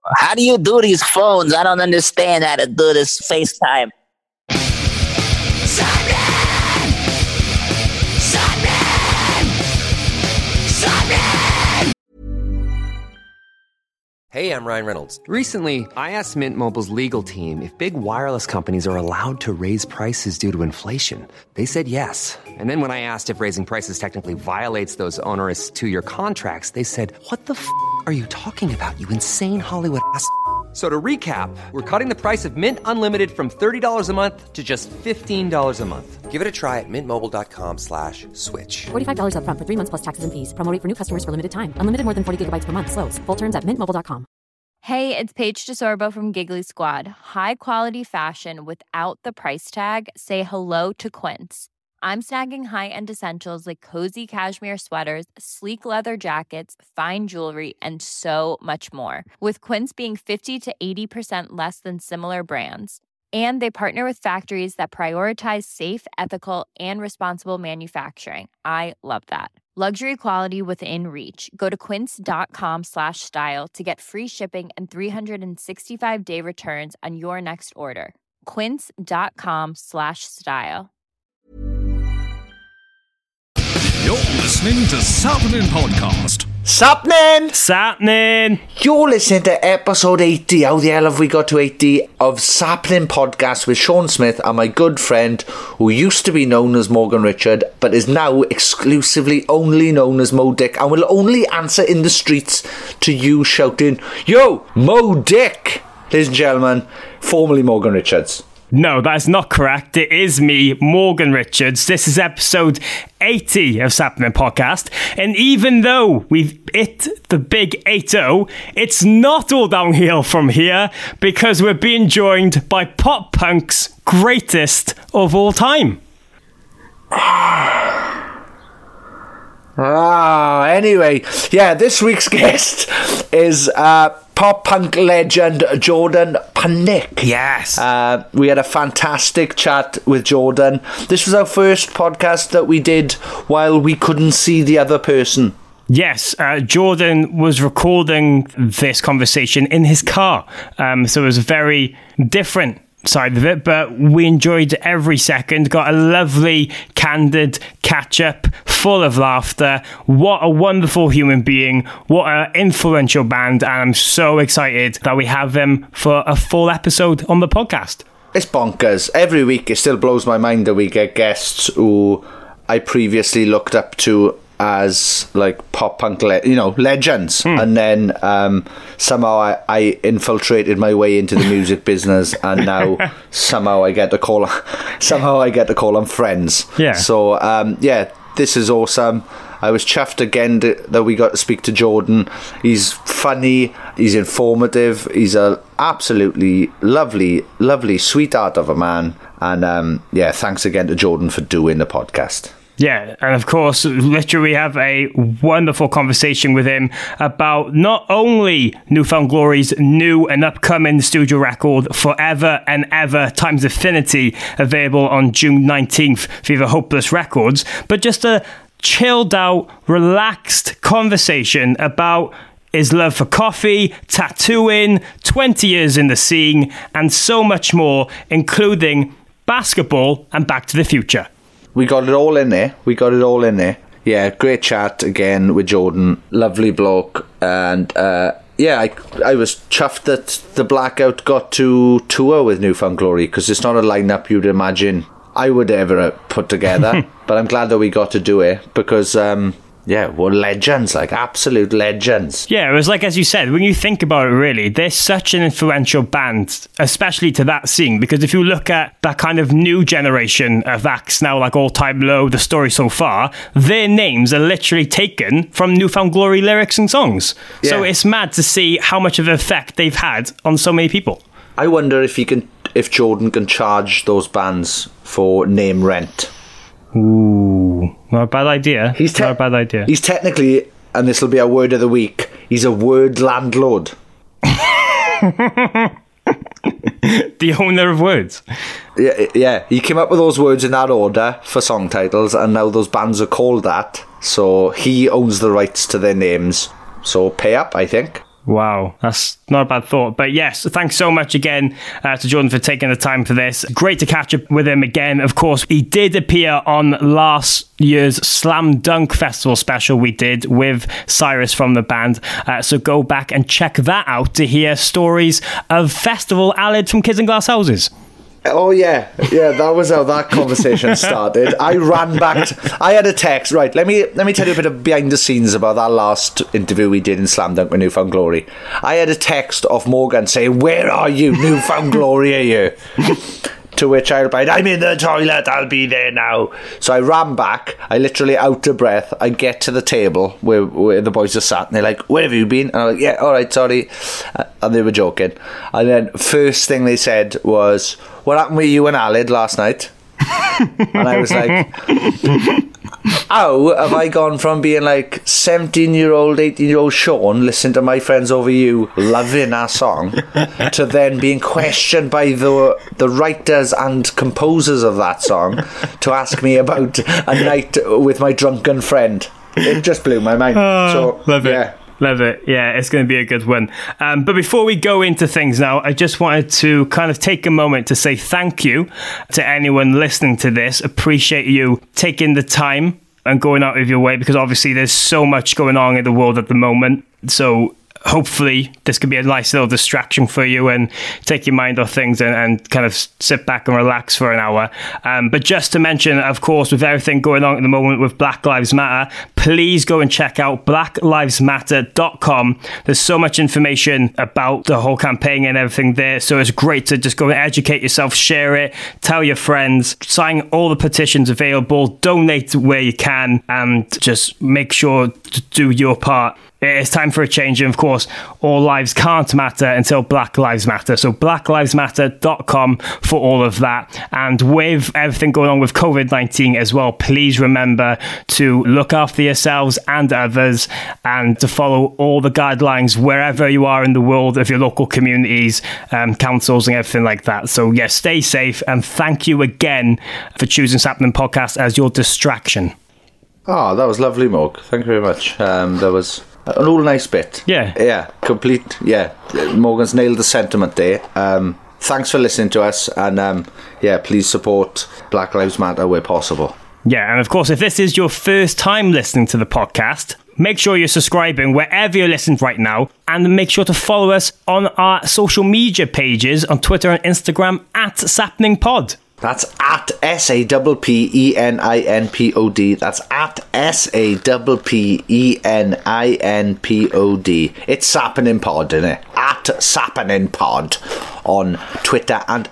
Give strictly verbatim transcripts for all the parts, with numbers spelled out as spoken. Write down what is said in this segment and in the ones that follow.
How do you do these phones? I don't understand how to do this FaceTime. Hey, I'm Ryan Reynolds. Recently, I asked Mint Mobile's legal team if big wireless companies are allowed to raise prices due to inflation. They said yes. And then when I asked if raising prices technically violates those onerous two-year contracts, they said, what the f*** are you talking about, you insane Hollywood ass f- So to recap, we're cutting the price of Mint Unlimited from thirty dollars a month to just fifteen dollars a month. Give it a try at mintmobile.com slash switch. forty-five dollars up front for three months plus taxes and fees. Promo rate for new customers for limited time. Unlimited more than forty gigabytes per month. Slows full terms at mint mobile dot com. Hey, it's Paige DeSorbo from Giggly Squad. High quality fashion without the price tag. Say hello to Quince. I'm snagging high-end essentials like cozy cashmere sweaters, sleek leather jackets, fine jewelry, and so much more. With Quince being fifty to eighty percent less than similar brands. And they partner with factories that prioritize safe, ethical, and responsible manufacturing. I love that. Luxury quality within reach. Go to quince.com slash style to get free shipping and three sixty-five day returns on your next order. Quince.com slash style. You're listening to Sapnin Podcast. Sapnin! Sapnin! You're listening to episode eighty. How the hell have we got to eighty of Sapnin Podcast with Sean Smith and my good friend who used to be known as Morgan Richard but is now exclusively only known as Mo Dick and will only answer in the streets to you shouting, Yo, Mo Dick! Ladies and gentlemen, formerly Morgan Richards. No, that's not correct. It is me, Morgan Richards. This is episode eighty of Sapnin Podcast. And even though we've hit the big eighty, it's not all downhill from here because we're being joined by pop punk's greatest of all time. Ah, anyway, yeah, this week's guest is uh, pop punk legend Jordan Panic. Yes. Uh, we had a fantastic chat with Jordan. This was our first podcast that we did while we couldn't see the other person. Yes, uh, Jordan was recording this conversation in his car. Um, so it was very different side of it, but we enjoyed every second. Got a lovely candid catch up full of laughter. What a wonderful human being, what an influential band, and I'm so excited that we have them for a full episode on the podcast. It's bonkers. Every week it still blows my mind that we get guests who I previously looked up to as like pop punk le- you know legends, hmm. and then um, somehow I, I infiltrated my way into the music business, and now somehow I get to call somehow I get to call them friends. Yeah. So um, yeah, this is awesome. I was chuffed again to, that we got to speak to Jordan. He's funny, he's informative, he's a absolutely lovely, lovely sweetheart of a man, and um, yeah, thanks again to Jordan for doing the podcast. Yeah, and of course, literally have a wonderful conversation with him about not only New Found Glory's new and upcoming studio record, Forever and Ever Times Infinity, available on June nineteenth via Hopeless Records, but just a chilled out, relaxed conversation about his love for coffee, tattooing, twenty years in the scene, and so much more, including basketball and Back to the Future. We got it all in there. We got it all in there. Yeah, great chat again with Jordan. Lovely bloke. And uh, yeah, I, I was chuffed that the Blackout got to tour with New Found Glory, because it's not a lineup you'd imagine I would ever put together. But I'm glad that we got to do it because... Um, Yeah, well, legends, like absolute legends. Yeah, it was like, as you said, when you think about it, really, they're such an influential band, especially to that scene, because if you look at that kind of new generation of acts now, like All Time Low, The Story So Far, their names are literally taken from New Found Glory lyrics and songs. Yeah. So it's mad to see how much of an effect they've had on so many people. I wonder if he can, if Jordan can charge those bands for name rent. Ooh, not a bad idea. He's te- not a bad idea. He's technically, and this will be our word of the week, he's a word landlord. The owner of words. Yeah, yeah, he came up with those words in that order for song titles, and now those bands are called that. So he owns the rights to their names. So pay up, I think. Wow, that's not a bad thought. But yes, thanks so much again uh, to Jordan for taking the time for this. Great to catch up with him again. Of course, he did appear on last year's Slam Dunk Festival special we did with Cyrus from the band. Uh, so go back and check that out to hear stories of festival allied from Kids in Glass Houses. Oh yeah, yeah. That was how that conversation started. I ran back. To, I had a text. Right, let me let me tell you a bit of behind the scenes about that last interview we did in Slam Dunk with Newfound Glory. I had a text off Morgan saying, "Where are you, Newfound Glory? Are you?" To which I replied, "I'm in the toilet. I'll be there now." So I ran back. I literally out of breath. I get to the table where, where the boys are sat, and they're like, "Where have you been?" And I'm like, "Yeah, all right, sorry." And they were joking. And then first thing they said was, "What happened with you and Alid last night?" And I was like, how have I gone from being like seventeen year old, eighteen year old Sean listening to My Friends Over You loving our song to then being questioned by the the writers and composers of that song to ask me about a night with my drunken friend? It just blew my mind. Oh, so love it. Yeah. Love it. Yeah, it's going to be a good one. Um, but before we go into things now, I just wanted to kind of take a moment to say thank you to anyone listening to this. Appreciate you taking the time and going out of your way, because obviously there's so much going on in the world at the moment. So hopefully this could be a nice little distraction for you and take your mind off things and, and kind of sit back and relax for an hour. Um, but just to mention, of course, with everything going on at the moment with Black Lives Matter, please go and check out black lives matter dot com. There's so much information about the whole campaign and everything there. So it's great to just go and educate yourself, share it, tell your friends, sign all the petitions available, donate where you can, and just make sure to do your part. It's time for a change, and of course, all lives can't matter until Black Lives Matter. So black lives matter dot com for all of that. And with everything going on with covid nineteen as well, please remember to look after yourselves and others, and to follow all the guidelines wherever you are in the world of your local communities, um, councils and everything like that. So yeah, stay safe, and thank you again for choosing Sapnin Podcast as your distraction. Oh, that was lovely, Morg. Thank you very much. Um, that was an all nice bit. Yeah. Yeah, complete. Yeah, Morgan's nailed the sentiment there. Um, thanks for listening to us, and um, yeah, please support Black Lives Matter where possible. Yeah, and of course, if this is your first time listening to the podcast, make sure you're subscribing wherever you're listening right now, and make sure to follow us on our social media pages on Twitter and Instagram at SapningPod. That's at S A P P E N I N P O D. That's at S A P P E N I N P O D. It's Sapnin Pod, isn't it? At Sapnin Pod on Twitter and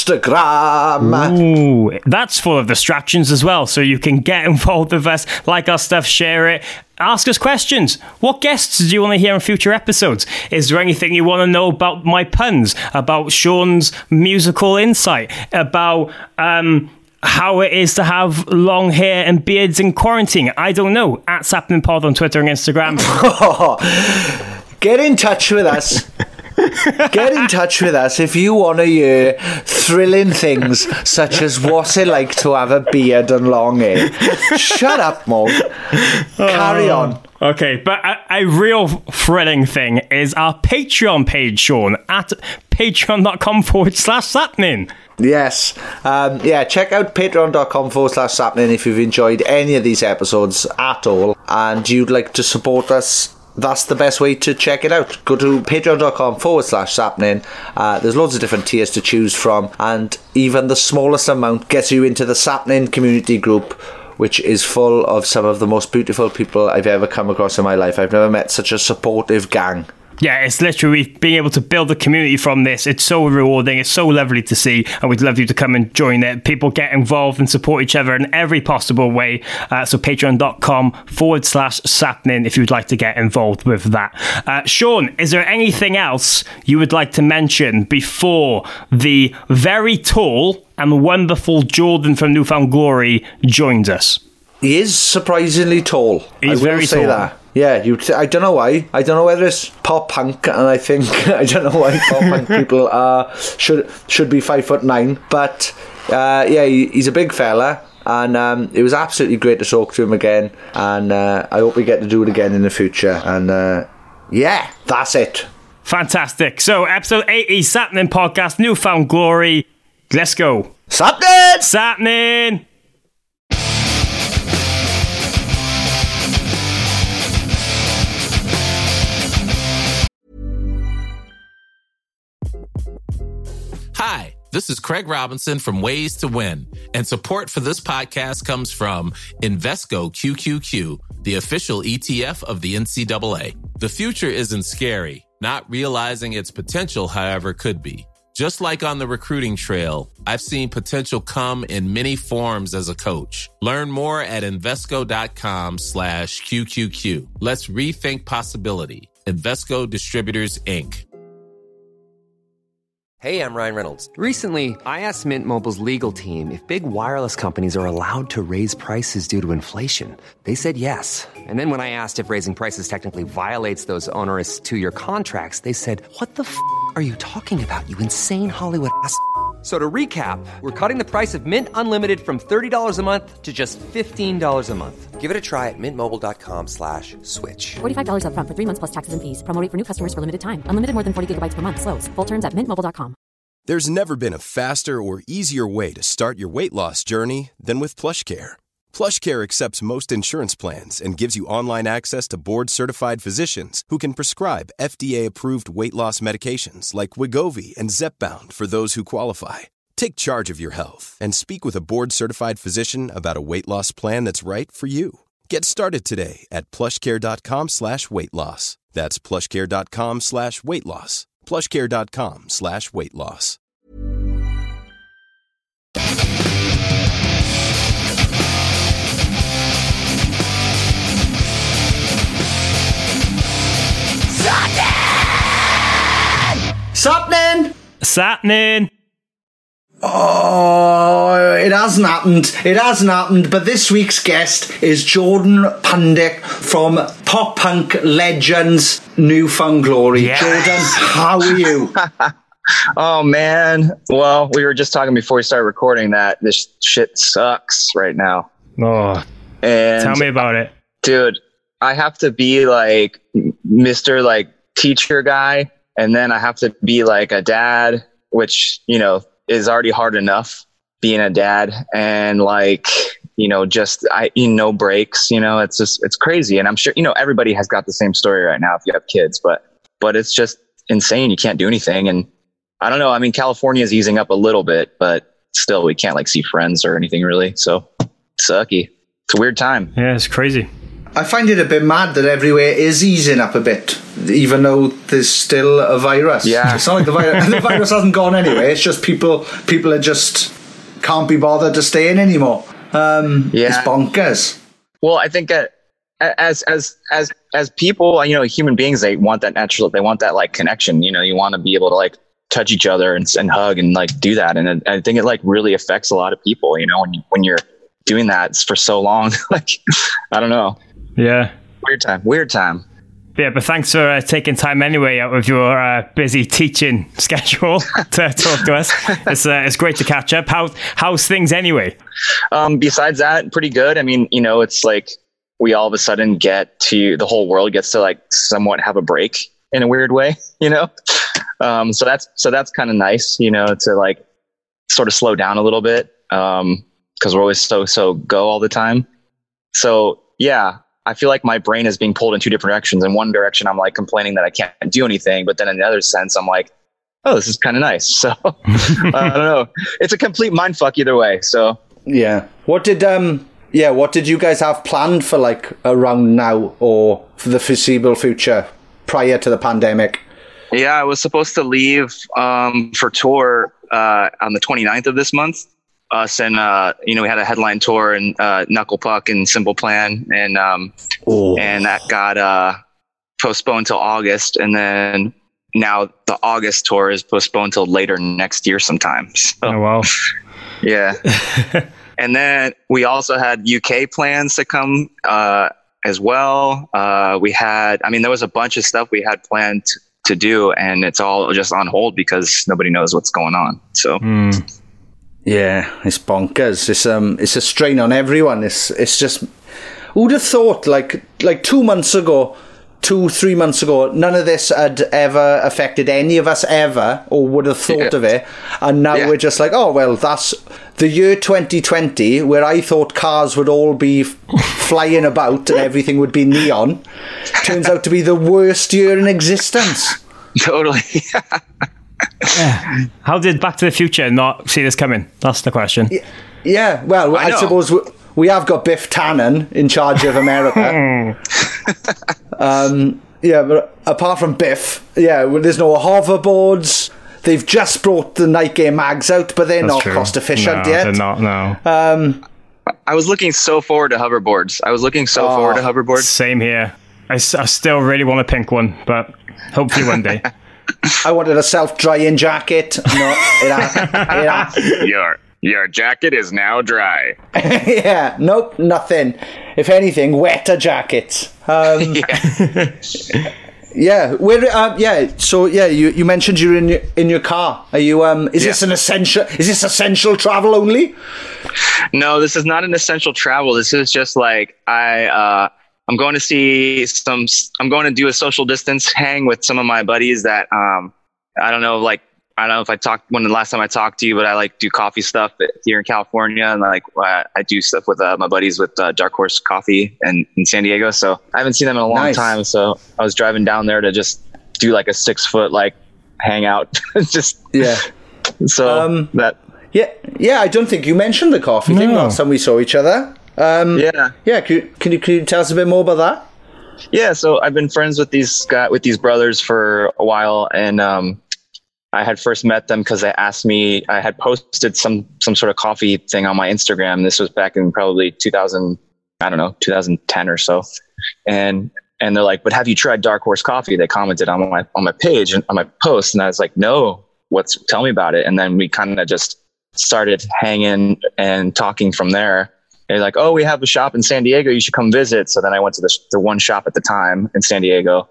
Instagram. Ooh, that's full of distractions as well, so you can get involved with us, like our stuff, share it, ask us questions. What guests do you want to hear in future episodes? Is there anything you want to know about my puns, about Sean's musical insight, about um, how it is to have long hair and beards in quarantine? I don't know. At Sapnin Pod on Twitter and Instagram. Get in touch with us. Get in touch with us if you want to hear thrilling things such as what's it like to have a beard and long hair. Shut up, Mog. Carry on. Okay, but a, a real thrilling thing is our Patreon page, Sean, at patreon.com forward slash sapnin. Yes. Um, yeah, check out patreon.com forward slash sapnin if you've enjoyed any of these episodes at all and you'd like to support us. That's the best way to check it out. Go to patreon.com forward slash sapnin. Uh, there's loads of different tiers to choose from, and even the smallest amount gets you into the Sapnin community group, which is full of some of the most beautiful people I've ever come across in my life. I've never met such a supportive gang. Yeah, it's literally being able to build a community from this. It's so rewarding. It's so lovely to see, and we'd love you to come and join it. People get involved and support each other in every possible way. Uh, so patreon.com forward slash sapnin if you'd like to get involved with that. Uh, Sean, is there anything else you would like to mention before the very tall and wonderful Jordan from Newfound Glory joins us? He is surprisingly tall. He's I will very say tall. that. Yeah, you. T- I don't know why. I don't know whether it's pop punk, and I think I don't know why pop punk people are should should be five foot nine. But uh, yeah, he, he's a big fella, and um, it was absolutely great to talk to him again. And uh, I hope we get to do it again in the future. And uh, Yeah, that's it. Fantastic. So, episode eighty, Sapnin Podcast, Newfound Glory. Let's go. Sapnin! Sapnin! Hi, this is Craig Robinson from Ways to Win, and support for this podcast comes from Invesco Q Q Q, the official E T F of the N C double A. The future isn't scary. Not realizing its potential, however, could be. Just like on the recruiting trail, I've seen potential come in many forms as a coach. Learn more at Invesco.com slash QQQ. Let's rethink possibility. Invesco Distributors, Incorporated. Hey, I'm Ryan Reynolds. Recently, I asked Mint Mobile's legal team if big wireless companies are allowed to raise prices due to inflation. They said yes. And then when I asked if raising prices technically violates those onerous two-year contracts, they said, what the f*** are you talking about, you insane Hollywood ass f- So to recap, we're cutting the price of Mint Unlimited from thirty dollars a month to just fifteen dollars a month. Give it a try at mintmobile.com slash switch. forty-five dollars up front for three months plus taxes and fees. Promo rate for new customers for limited time. Unlimited more than forty gigabytes per month. Slows full terms at mint mobile dot com. There's never been a faster or easier way to start your weight loss journey than with PlushCare. PlushCare accepts most insurance plans and gives you online access to board-certified physicians who can prescribe F D A-approved weight loss medications like Wegovy and Zepbound for those who qualify. Take charge of your health and speak with a board-certified physician about a weight loss plan that's right for you. Get started today at plushcare.com slash weight loss. That's plushcare.com slash weight loss. plushcare.com slash weight loss. Sapnin! Sapnin! Oh, it hasn't happened. It hasn't happened. But this week's guest is Jordan Pundik from pop punk legends Newfound Glory. Yes. Jordan, how are you? Oh, man. Well, we were just talking before we started recording that this shit sucks right now. Oh, and tell me about it. Dude, I have to be like Mister like teacher guy, and then I have to be like a dad, which, you know, is already hard enough being a dad, and like, you know, just I you know breaks, you know, it's just it's crazy. And I'm sure, you know, everybody has got the same story right now if you have kids, but but it's just insane. You can't do anything. And I don't know, I mean, California is easing up a little bit, but still we can't like see friends or anything really. So sucky. It's a weird time. Yeah, it's crazy. I find it a bit mad that everywhere is easing up a bit, even though there's still a virus. Yeah. It's not like the virus, the virus hasn't gone anyway. It's just people people are just can't be bothered to stay in anymore. Um, yeah. It's bonkers. Well, I think that as as as as people, you know, human beings, they want that natural, they want that like connection. You know, you want to be able to like touch each other and, and hug and like do that. And I think it like really affects a lot of people. You know, when you when you're doing that for so long, like I don't know. Yeah. Weird time. Weird time. Yeah, but thanks for uh, taking time anyway out of your uh, busy teaching schedule to talk to us. It's uh, it's great to catch up. How how's things anyway? Um, besides that, pretty good. I mean, you know, it's like we all of a sudden get to the whole world gets to like somewhat have a break in a weird way, you know. Um, so that's so that's kind of nice, you know, to like sort of slow down a little bit um, because we're always so so go all the time. So yeah. I feel like my brain is being pulled in two different directions. In one direction, I'm like complaining that I can't do anything. But then in the other sense, I'm like, oh, this is kind of nice. So I don't know. It's a complete mindfuck either way. So yeah. What did, um, yeah, what did you guys have planned for like around now or for the foreseeable future prior to the pandemic? Yeah, I was supposed to leave um, for tour uh, on the twenty-ninth of this month. Us and uh, you know, we had a headline tour and uh, Knuckle Puck and Simple Plan, and um, oh. and that got uh, postponed till August, and then now the August tour is postponed till later next year sometime. So, oh wow, yeah. And then we also had U K plans to come uh, as well. Uh, we had, I mean, there was a bunch of stuff we had planned to, to do, and it's all just on hold because nobody knows what's going on. So. Mm. Yeah, it's bonkers. It's um, it's a strain on everyone. It's it's just, who'd have thought like like two months ago, two, three months ago, none of this had ever affected any of us ever, or would have thought Yeah. of it. And now Yeah. we're just like, oh, well, that's the year twenty twenty, where I thought cars would all be f- flying about and everything would be neon. Turns out to be the worst year in existence. Totally. How did Back to the Future not see this coming? That's the question. Yeah, well, I I, know. suppose we, we have got Biff Tannen in charge of America. um, yeah, but apart from Biff, yeah, well, there's no hoverboards. They've just brought the Night Game mags out, but they're That's not true. cost efficient no, yet. They're not, no. Um, I was looking so forward to hoverboards. I was looking so Oh. forward to hoverboards. Same here. I, s- I still really want a pink one, but hopefully one day. I wanted a self-drying jacket. No, it, ha- it ha- Your your jacket is now dry. yeah, nope, nothing. If anything, wetter jackets. Um, Yeah. yeah, where? Um, yeah, so yeah, you, you mentioned you're in your in your car. Are you? Um, is Yeah. this an essential? Is this essential travel only? No, this is not an essential travel. This is just like I uh I'm going to see some I'm going to do a social distance hang with some of my buddies that um I don't know like I don't know if I talked when the last time I talked to you, but I like do coffee stuff here in California, and like uh, I do stuff with uh, my buddies with uh, Dark Horse Coffee and in San Diego. So I haven't seen them in a long Nice. time. So I was driving down there to just do like a six foot like hangout. just Yeah. so Um, that Yeah, yeah. I don't think you mentioned the coffee thing No. last time we saw each other. Um, yeah. yeah. Can you, can you can you tell us a bit more about that? Yeah, so I've been friends with these guy with these brothers for a while, and um, I had first met them because they asked me. I had posted some some sort of coffee thing on my Instagram. This was back in probably two thousand, I don't know, two thousand ten or so, and and they're like, "But have you tried Dark Horse Coffee?" They commented on my on my page and on my post, and I was like, "No, what's? Tell me about it." And then we kind of just started hanging and talking from there. They're like, "Oh, we have a shop in San Diego. You should come visit." So then I went to the, the one shop at the time in San Diego,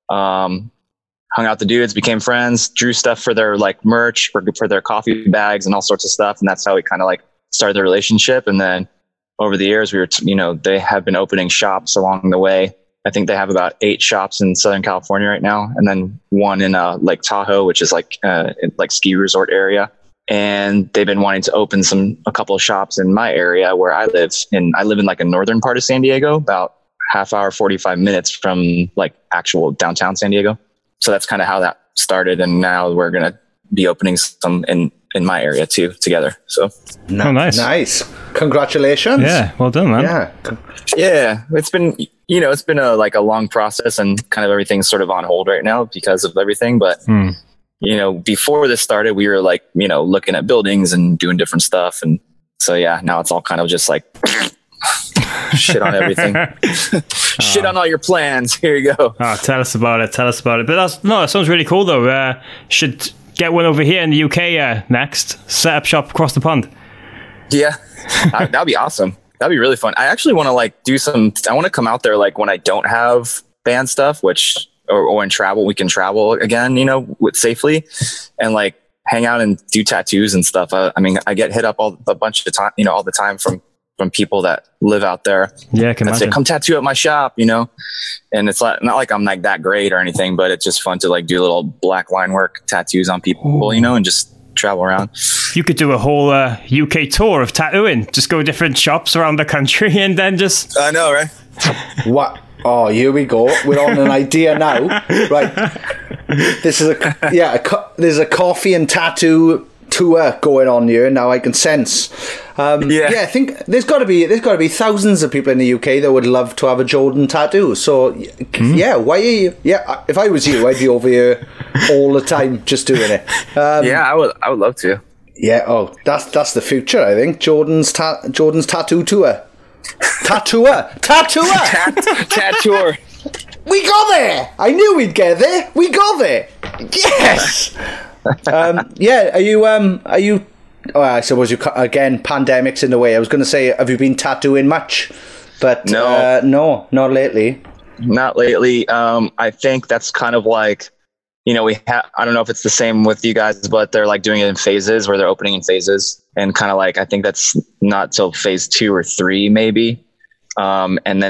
um, hung out with the dudes, became friends, drew stuff for their like merch, for, for their coffee bags and all sorts of stuff. And that's how we kind of like started the relationship. And then over the years, we were, t- you know, they have been opening shops along the way. I think they have about eight shops in Southern California right now, and then one in uh, Lake Tahoe, which is like uh, in, like ski resort area. And they've been wanting to open some a couple of shops in my area where I live. And I live in like a northern part of San Diego, about half hour, forty-five minutes from like actual downtown San Diego. So that's kind of how that started. And now we're going to be opening some in, in my area too together. So Oh, nice. Nice. Congratulations. Yeah, well done, man. Yeah. yeah, it's been, you know, it's been a like a long process, and kind of everything's sort of on hold right now because of everything. But Hmm. you know, before this started, we were like, you know, looking at buildings and doing different stuff. And so, yeah, now it's all kind of just like shit on everything. Shit on all your plans. Here you go. Oh, tell us about it. Tell us about it. But that's no, that sounds really cool though. Uh, should get one over here in the U K uh, next. Set up shop across the pond. Yeah, uh, that'd be awesome. That'd be really fun. I actually want to like do some, I want to come out there like when I don't have band stuff, which, or, or in travel, we can travel again, you know, with safely, and like hang out and do tattoos and stuff. Uh, I mean, I get hit up all a bunch of time, you know, all the time from, from people that live out there. Yeah, I can that say, imagine. come tattoo at my shop, you know? And it's like, not like I'm like that great or anything, but it's just fun to like do a little black line work tattoos on people, you know, and just travel around. You could do a whole uh, U K tour of tattooing. Just go to different shops around the country and then just... I know, right? What? Oh, here we go. We're on an idea now. Right. This is a yeah. A co- there's a coffee and tattoo tour going on here now. I can sense. Um, Yeah. yeah, I think there's got to be there's got to be thousands of people in the U K that would love to have a Jordan tattoo. So y- yeah, why are you? Yeah, if I was you, I'd be over here all the time just doing it. Um, Yeah, I would, I would love to. Yeah. Oh, that's that's the future. I think Jordan's ta- Jordan's tattoo tour. Tattooer, tattooer. Tat- tattooer. We got there. I knew we'd get there. We got there. Yes. um, yeah. Are you? Um. Are you? Oh, I suppose you. ca- Again, pandemic's in the way. I was going to say, have you been tattooing much? But No. uh, no, not lately. Not lately. Um, I think that's kind of like, you know, we have, I don't know if it's the same with you guys, but they're like doing it in phases where they're opening in phases, and kind of like, I think that's not till phase two or three, maybe. Um, and then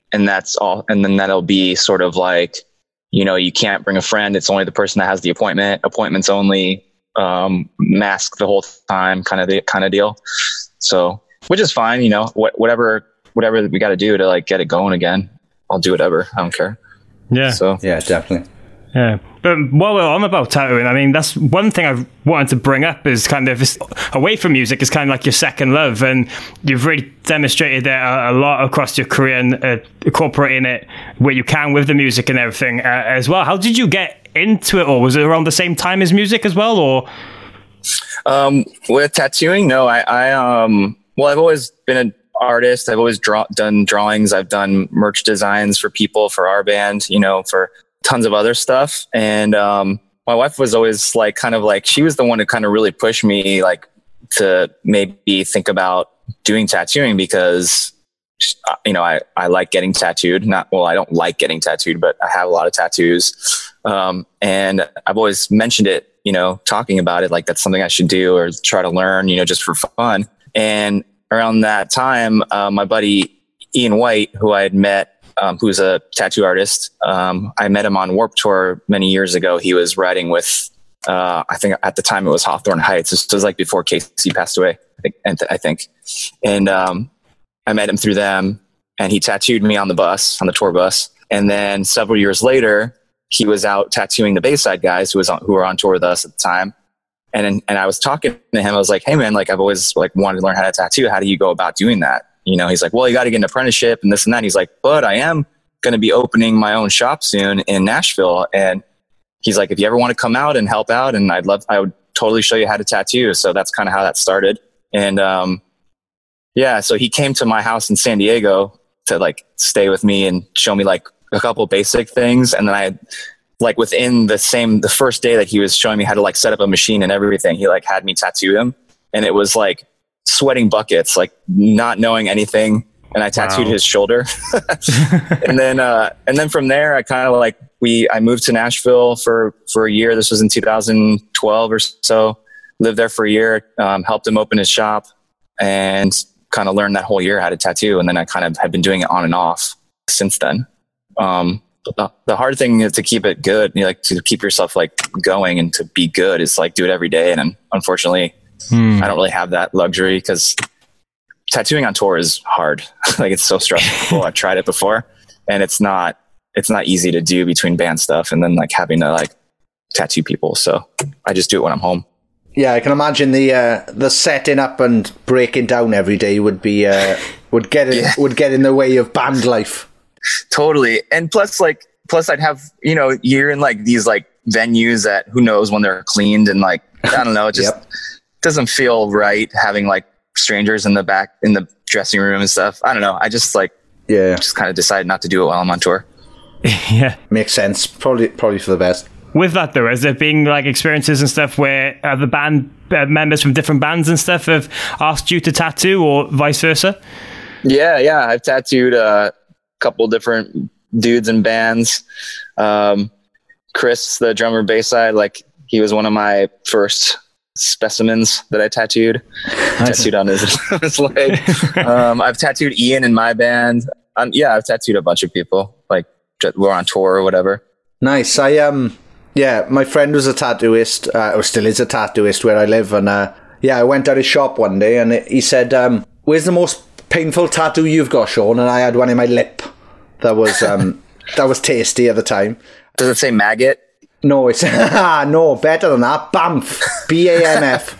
and that's all. And then that'll be sort of like, you know, you can't bring a friend. It's only the person that has the appointment. Appointments only. Um, mask the whole time, kind of the kind of deal. So, which is fine. You know, what whatever whatever we got to do to like get it going again. I'll do whatever. I don't care. Yeah. So yeah, definitely. Yeah, but while we're on about tattooing, I mean, that's one thing I wanted to bring up is kind of away from music is kind of like your second love, and you've really demonstrated that a, a lot across your career and uh, incorporating it where you can with the music and everything uh, as well. How did you get into it, or was it around the same time as music as well, or? Um, with tattooing, no, I, I um, well, I've always been an artist. I've always draw, done drawings. I've done merch designs for people, for our band, you know, for tons of other stuff. And um, my wife was always like, kind of like, she was the one who kind of really pushed me like to maybe think about doing tattooing because, you know, I, I like getting tattooed. Not, well, I don't like getting tattooed, but I have a lot of tattoos. Um, and I've always mentioned it, you know, talking about it, like that's something I should do or try to learn, you know, just for fun. And around that time, uh, my buddy Ian White, who I had met, Um, who's a tattoo artist. Um, I met him on Warped Tour many years ago. He was riding with, uh, I think at the time it was Hawthorne Heights. This was like before Casey passed away, I think. And, I think. and um, I met him through them, and he tattooed me on the bus, on the tour bus. And then several years later, he was out tattooing the Bayside guys who was on, who were on tour with us at the time. And and I was talking to him. I was like, "Hey man, like I've always like wanted to learn how to tattoo. How do you go about doing that?" You know, he's like, well, you got to get an apprenticeship and this and that. He's like, but I am going to be opening my own shop soon in Nashville. And he's like, if you ever want to come out and help out, and I'd love, I would totally show you how to tattoo. So that's kind of how that started. And, um, yeah, so he came to my house in San Diego to like stay with me and show me like a couple basic things. And then I like within the same, the first day that he was showing me how to like set up a machine and everything, he like had me tattoo him. And it was like sweating buckets, like not knowing anything. And I tattooed wow. his shoulder. and then, uh, and then from there, I kind of like, we, I moved to Nashville for, for a year. This was in two thousand twelve or so. Lived there for a year, um, helped him open his shop, and kind of learned that whole year how to tattoo. And then I kind of have been doing it on and off since then. Um, the, the hard thing is to keep it good, you know, like to keep yourself like going and to be good is like do it every day. And unfortunately, Hmm. I don't really have that luxury because tattooing on tour is hard. Like it's so stressful. I've tried it before, and it's not, it's not easy to do between band stuff and then like having to like tattoo people. So I just do it when I'm home. Yeah, I can imagine the uh, the setting up and breaking down every day would be uh, would get in, yeah. would get in the way of band life. Totally, and plus like plus I'd have, you know, you're in like these like venues that who knows when they're cleaned, and like I don't know, it just. Yep. Doesn't feel right having like strangers in the back in the dressing room and stuff. I don't know. I just like, yeah, just kind of decided not to do it while I'm on tour. Yeah, makes sense. Probably, probably for the best. With that though, has there been like experiences and stuff where uh, the band uh, members from different bands and stuff have asked you to tattoo, or vice versa? Yeah, yeah. I've tattooed a couple different dudes in bands. Um, Chris, the drummer Bayside, like he was one of my first specimens that I tattooed tattooed on his, his leg. um, I've tattooed Ian in my band. Um, yeah, I've tattooed a bunch of people, like we're on tour or whatever. Nice. I um yeah, my friend was a tattooist, uh, or still is a tattooist where I live, and uh, yeah, I went to his shop one day and he said, um, where's the most painful tattoo you've got, Sean? And I had one in my lip that was um that was tasty at the time. Does it say maggot? No, it's no better than that. Banff, B A N F.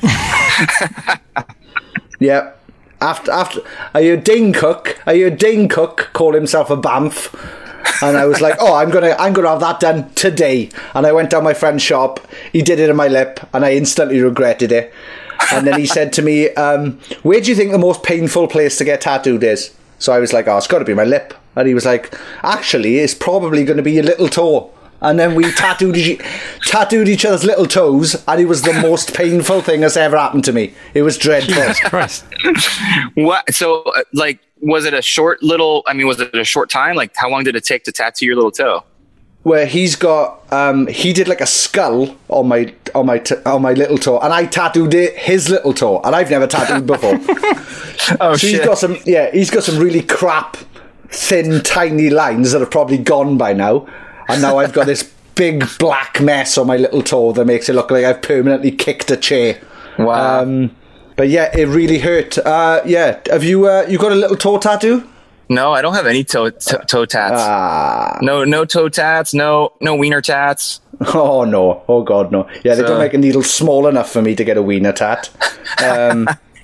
Yeah. After after, are you a Dane Cook? Are you a Dane Cook? Call himself a Banff. And I was like, oh, I'm gonna I'm gonna have that done today. And I went down my friend's shop. He did it in my lip, and I instantly regretted it. And then he said to me, um, "Where do you think the most painful place to get tattooed is?" So I was like, "Oh, it's got to be my lip." And he was like, "Actually, it's probably going to be your little toe." And then we tattooed each, tattooed each other's little toes, and it was the most painful thing that's ever happened to me. It was dreadful. Jesus Christ. What? So, uh, like, was it a short little? I mean, was it a short time? Like, how long did it take to tattoo your little toe? Where he's got, um, he did like a skull on my on my t- on my little toe, and I tattooed it, his little toe, and I've never tattooed before. Oh so shit! He's got some, yeah, he's got some really crap thin, tiny lines that are probably gone by now. And now I've got this big black mess on my little toe that makes it look like I've permanently kicked a chair. Wow. Um, but yeah, it really hurt. Uh, yeah, have you uh, you got a little toe tattoo? No, I don't have any toe t- toe tats. Ah. No, no toe tats. No, no wiener tats. Oh no! Oh god, no! Yeah, they So- don't make a needle small enough for me to get a wiener tat. Um,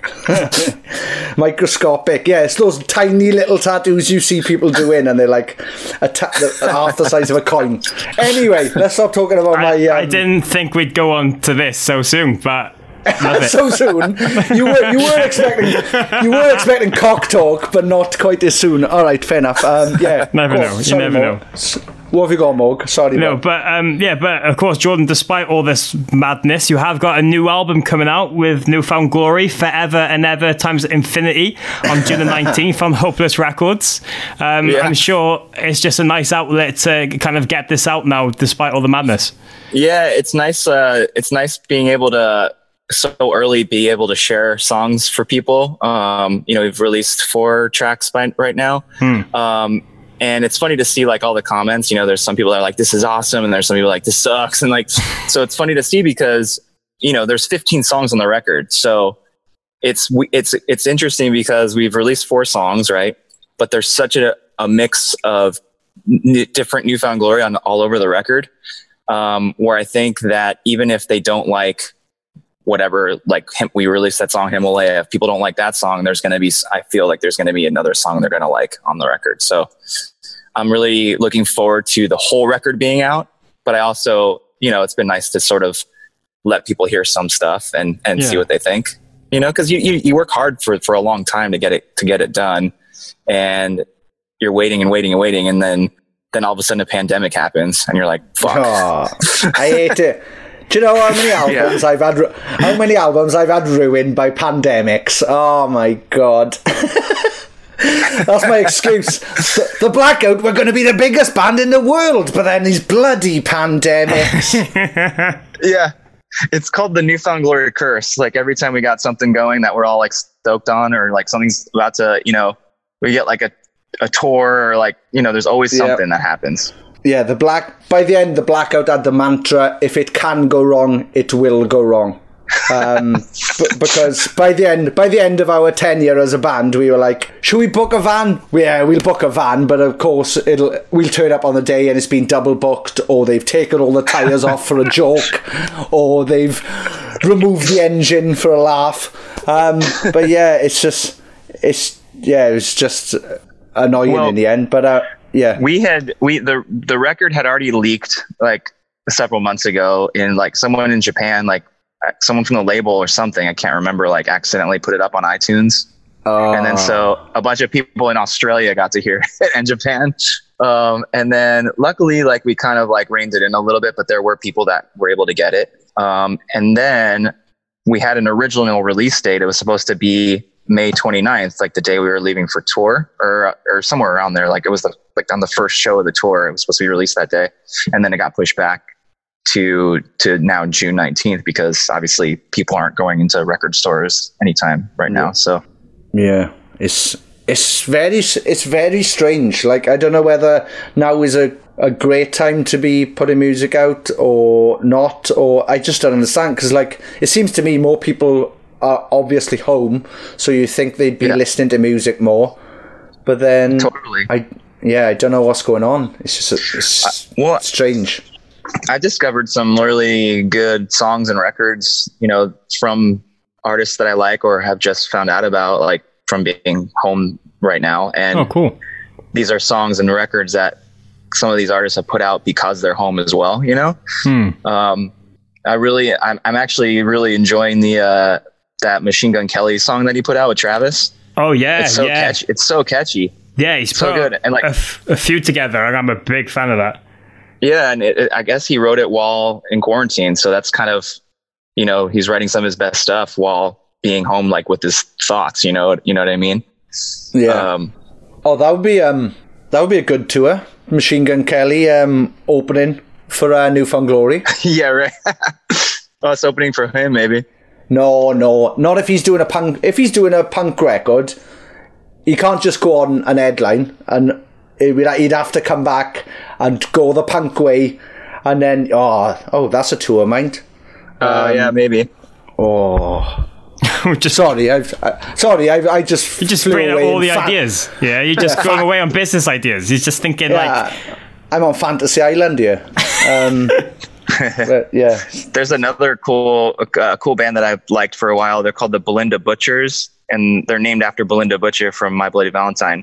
microscopic. Yeah, it's those tiny little tattoos you see people doing, and they're like a ta- half the size of a coin. Anyway, let's stop talking about my. I, Um, I didn't think we'd go on to this so soon, but love it. so soon. You were you were expecting you were expecting cock talk, but not quite as soon. All right, fair enough. Um, yeah, Never Go know. on. You Sorry, never Morg. know. S- What have you got, Morg? Sorry, No, Morg. but um, yeah, but of course, Jordan, despite all this madness, you have got a new album coming out with Newfound Glory, Forever and Ever times Infinity, on June the nineteenth on Hopeless Records. Um, Yeah. I'm sure it's just a nice outlet to kind of get this out now, despite all the madness. Yeah, it's nice. Uh, it's nice being able to so early be able to share songs for people. Um, you know, we've released four tracks by, right now. Um, and it's funny to see like all the comments. You know, there's some people that are like, "This is awesome," and there's some people like, "This sucks," and like, so it's funny to see because you know there's fifteen songs on the record, so it's we- it's it's interesting because we've released four songs, right? But there's such a, a mix of n- different Newfound Glory on all over the record, um, where I think that even if they don't like whatever, like him, we released that song Himalaya, if people don't like that song, there's going to be, I feel like there's going to be another song they're going to like on the record. So I'm really looking forward to the whole record being out, but I also, you know, it's been nice to sort of let people hear some stuff and, and Yeah. see what they think, you know, cause you, you, you work hard for, for a long time to get it, to get it done, and you're waiting and waiting and waiting. And then, then all of a sudden a pandemic happens and you're like, fuck. Oh, I hate it. Do you know how many albums Yeah. I've had? Ru- how many albums I've had ruined by pandemics? Oh my god. That's my excuse. The, the Blackout were going to be the biggest band in the world, but then these bloody pandemics. Yeah. It's called the Newfound Glory curse. Like every time we got something going that we're all like stoked on, or like something's about to, you know, we get like a, a tour, or like, you know, there's always Yeah. something that happens. Yeah, the black. By the end, the Blackout had the mantra: "If it can go wrong, it will go wrong." Um, b- because by the end, by the end of our tenure as a band, we were like, "Should we book a van?" Yeah, we'll book a van, but of course, it'll we'll turn up on the day and it's been double booked, or they've taken all the tires off for a joke, or they've removed the engine for a laugh. Um, but yeah, it's just, it's yeah, it was just annoying Well, in the end. But uh, yeah, We had, we, the, the record had already leaked like several months ago, in like someone in Japan, like someone from the label or something, I can't remember, like accidentally put it up on iTunes. uh, And then so a bunch of people in Australia got to hear it, and Japan. Um, and then luckily, like we kind of like reined it in a little bit, but there were people that were able to get it. Um, and then we had an original release date. It was supposed to be May twenty-ninth, like the day we were leaving for tour, or or somewhere around there. Like it was the, like on the first show of the tour, it was supposed to be released that day. And then it got pushed back to to now June nineteenth, because obviously people aren't going into record stores anytime right now. So yeah, it's it's very it's very strange. Like I don't know whether now is a, a great time to be putting music out or not, or I just don't understand, because like it seems to me more people are obviously home, so you think they'd be Yeah. listening to music more, but then Totally. I yeah I don't know what's going on. It's just it's Uh, well, strange. I discovered some really good songs and records, you know, from artists that I like or have just found out about, like from being home right now. And Oh, cool. these are songs and records that some of these artists have put out because they're home as well, you know? Hmm. Um, I really, I'm, I'm actually really enjoying the, uh, that Machine Gun Kelly song that he put out with Travis. Oh, yeah, It's so yeah. catchy. It's so catchy. Yeah, he's So put good. And like, a, f- a few together, and I'm a big fan of that. yeah, and it, it, I guess he wrote it while in quarantine, so that's kind of, you know, he's writing some of his best stuff while being home, like with his thoughts. You know, you know what I mean? Yeah. Um, Oh, that would be um that would be a good tour. Machine Gun Kelly um opening for uh, Newfound Glory. yeah, right. Oh, it's opening for him, maybe. No, no, not if he's doing a punk. If he's doing a punk record, he can't just go on an headline, and he'd have to come back and go the punk way, and then oh oh that's a tour, mind. Uh, um, yeah, maybe. Oh. just, sorry, I've, I, sorry, I, I just you just bring out all the fa- ideas. Yeah, you're just yeah, going fa- away on business ideas. He's just thinking yeah, like, I'm on Fantasy Island here. Um, but, yeah, there's another cool, uh, cool band that I've liked for a while. They're called the Belinda Butchers, and they're named after Belinda Butcher from My Bloody Valentine.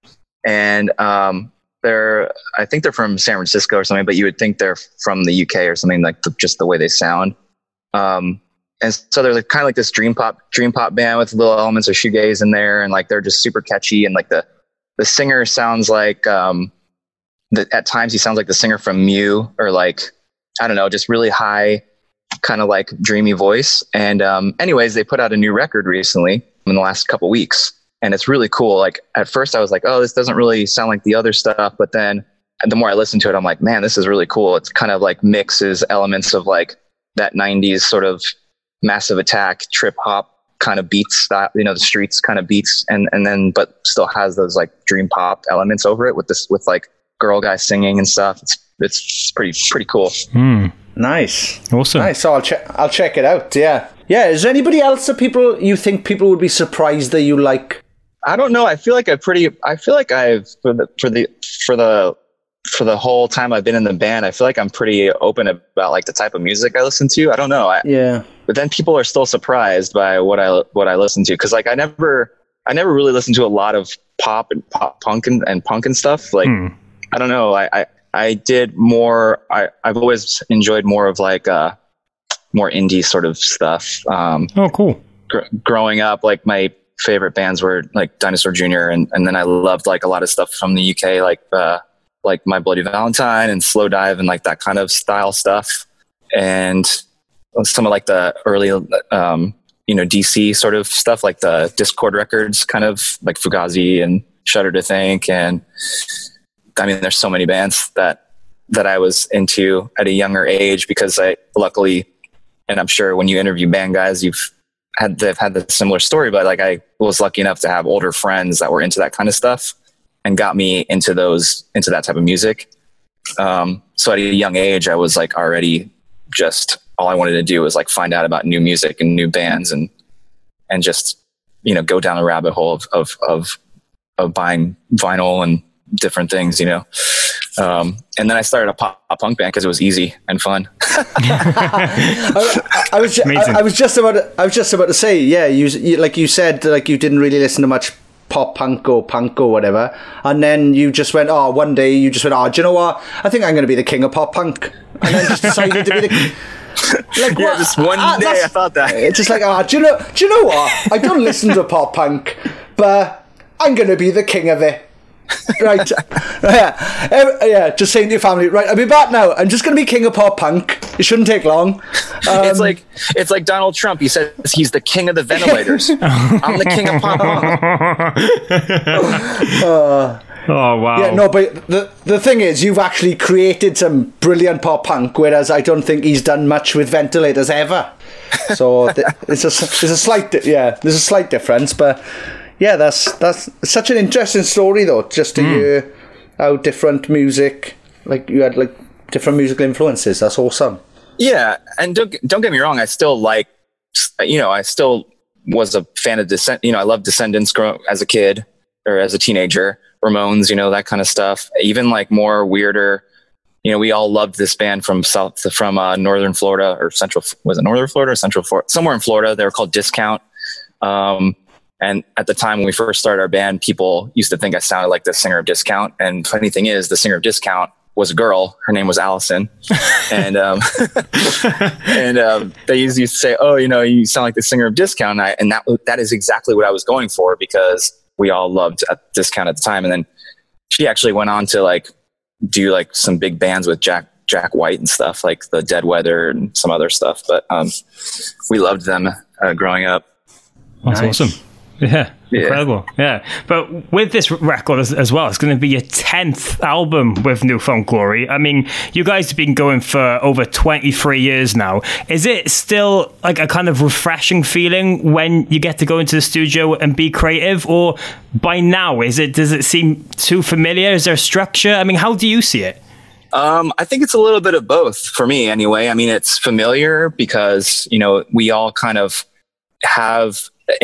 And um, they're, I think they're from San Francisco or something, but you would think they're from the U K or something, like the, just the way they sound. Um, And so they're like, kind of like this dream pop, dream pop band with little elements of shoegaze in there, and like they're just super catchy. And like the the singer sounds like, um, the, at times he sounds like the singer from Mew, or like I don't know, just really high, kind of like dreamy voice. And um, anyways, they put out a new record recently in the last couple weeks, and it's really cool. Like at first, I was like, oh, this doesn't really sound like the other stuff, but then the more I listen to it, I'm like, man, this is really cool. It's kind of like mixes elements of like that nineties sort of Massive Attack, trip hop kind of beats, style, you know, the streets kind of beats, and and then but still has those like dream pop elements over it with this with like girl guy singing and stuff. It's it's pretty pretty cool. Mm. Nice, awesome. Nice. So I'll check I'll check it out. Yeah, yeah. Is there anybody else that people you think people would be surprised that you like? I don't know. I feel like I pretty. I feel like I've for the for the for the. for the whole time I've been in the band, I feel like I'm pretty open about like the type of music I listen to. I don't know. I, yeah. But then people are still surprised by what I, what I listen to. Cause like I never, I never really listened to a lot of pop and pop punk and, and punk and stuff. Like, hmm. I don't know. I, I, I did more, I, I've always enjoyed more of like, uh, more indie sort of stuff. Um, oh, cool. Gr- growing up, like my favorite bands were like Dinosaur Junior And, and then I loved like a lot of stuff from the U K, like, uh, like My Bloody Valentine and Slow Dive and like that kind of style stuff. And some of like the early, um, you know, D C sort of stuff, like the Discord records, kind of like Fugazi and Shudder to Think. And I mean, there's so many bands that, that I was into at a younger age, because I luckily, and I'm sure when you interview band guys, you've had, they've had the similar story, but like I was lucky enough to have older friends that were into that kind of stuff and got me into those, into that type of music. Um, so at a young age, I was like already just, all I wanted to do was like find out about new music and new bands, and, and just, you know, go down a rabbit hole of, of, of, of buying vinyl and different things, you know? Um, and then I started a pop a punk band because it was easy and fun. I, I was, I, I was just about, to, I was just about to say, yeah, you, you, like you said, like you didn't really listen to much pop punk or punk or whatever, and then you just went, oh, one day you just went, oh, do you know what? I think I'm going to be the king of pop punk, and then just decided to be the. Like, yeah, what? Just one uh, day I thought that. It's just like, oh, do you know? Do you know what? I don't listen to pop punk, but I'm going to be the king of it. Right, yeah, yeah. Just saying to your family, right? I'll be back now. I'm just going to be king of pop punk. It shouldn't take long. Um, it's like it's like Donald Trump. He says he's the king of the ventilators. I'm the king of pop punk. uh, oh wow! Yeah, no, but the the thing is, you've actually created some brilliant pop punk, whereas I don't think he's done much with Ventilators ever. So th- it's a there's a slight yeah there's a slight difference, but. Yeah, that's that's such an interesting story, though, just to mm. hear how different music, like you had like different musical influences. That's awesome. Yeah, and don't don't get me wrong, I still like, you know, I still was a fan of Descend. You know, I loved Descendants as a kid or as a teenager. Ramones, you know, that kind of stuff. Even like more weirder. You know, we all loved this band from South from uh, Northern Florida or Central. Was it Northern Florida or Central Florida? Somewhere in Florida. They were called Discount. Um, And at the time when we first started our band, people used to think I sounded like the singer of Discount. And funny thing is, the singer of Discount was a girl. Her name was Allison. and um, and um, they used to say, oh, you know, you sound like the singer of Discount. And, I, and that that is exactly what I was going for, because we all loved Discount at the time. And then she actually went on to like do like some big bands with Jack Jack White and stuff, like the Dead Weather and some other stuff. But um, we loved them uh, growing up. That's nice. Awesome. Yeah, incredible. Yeah. yeah. But with this record as, as well, it's going to be your tenth album with New Found Glory. I mean, you guys have been going for over twenty-three years now. Is it still like a kind of refreshing feeling when you get to go into the studio and be creative? Or by now, is it does it seem too familiar? Is there a structure? I mean, how do you see it? Um, I think it's a little bit of both for me anyway. I mean, it's familiar because, you know, we all kind of have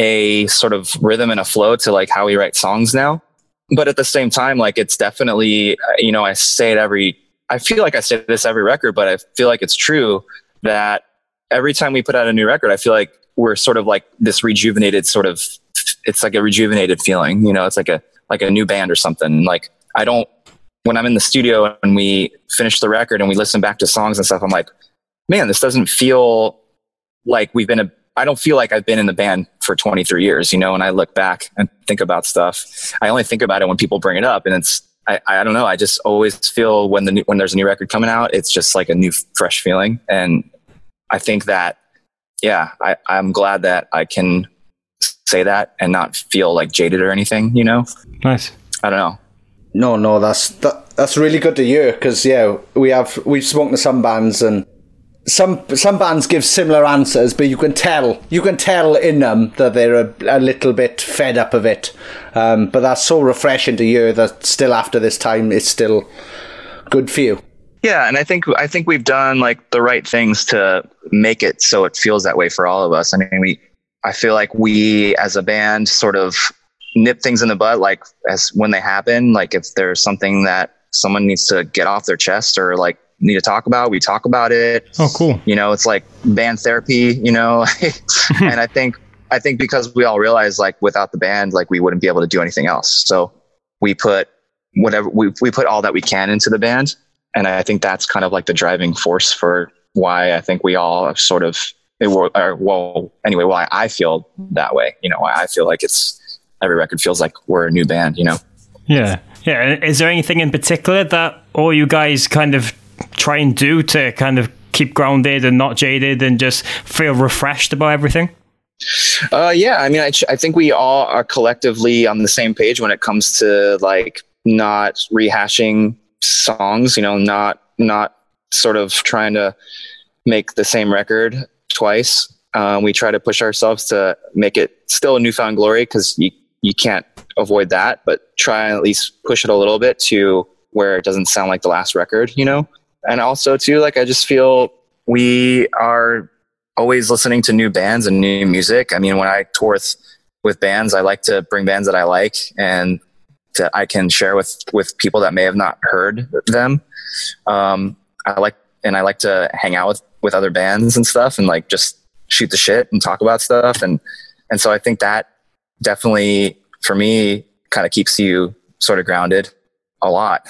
a sort of rhythm and a flow to like how we write songs now. But at the same time, like it's definitely, you know, I say it every, I feel like I say this every record, but I feel like it's true that every time we put out a new record, I feel like we're sort of like this rejuvenated sort of, it's like a rejuvenated feeling, you know, it's like a, like a new band or something. Like I don't, when I'm in the studio and we finish the record and we listen back to songs and stuff, I'm like, man, this doesn't feel like we've been a, I don't feel like I've been in the band for twenty-three years, you know, and I look back and think about stuff. I only think about it when people bring it up, and it's, I, I don't know. I just always feel when the new, when there's a new record coming out, it's just like a new fresh feeling. And I think that, yeah, I, I'm glad that I can say that and not feel like jaded or anything, you know? Nice. I don't know. No, no, that's that, that's really good to hear because yeah, we have we've spoken to some bands and some some bands give similar answers, but you can tell you can tell in them that they're a, a little bit fed up of it. Um, but that's so refreshing to hear that still after this time, it's still good for you. Yeah, and I think I think we've done like the right things to make it so it feels that way for all of us. I mean, we I feel like we as a band sort of nip things in the bud, like as when they happen, like if there's something that someone needs to get off their chest or like need to talk about, we talk about it. Oh, cool. You know, it's like band therapy, you know, and I think, I think because we all realize like without the band, like we wouldn't be able to do anything else. So we put whatever we, we put all that we can into the band. And I think that's kind of like the driving force for why I think we all sort of, or, well, anyway, why I feel that way, you know, why I feel like it's, every record feels like we're a new band, you know? Yeah. Yeah. Is there anything in particular that all you guys kind of try and do to kind of keep grounded and not jaded and just feel refreshed about everything? Uh, yeah. I mean, I, I think we all are collectively on the same page when it comes to like not rehashing songs, you know, not, not sort of trying to make the same record twice. Um, we try to push ourselves to make it still a New Found Glory because you, you can't avoid that, but try and at least push it a little bit to where it doesn't sound like the last record, you know? And also too, like, I just feel we are always listening to new bands and new music. I mean, when I tour with, with bands, I like to bring bands that I like and that I can share with, with people that may have not heard them. Um, I like, and I like to hang out with, with other bands and stuff and like just shoot the shit and talk about stuff. And, and so I think that definitely for me kind of keeps you sort of grounded a lot.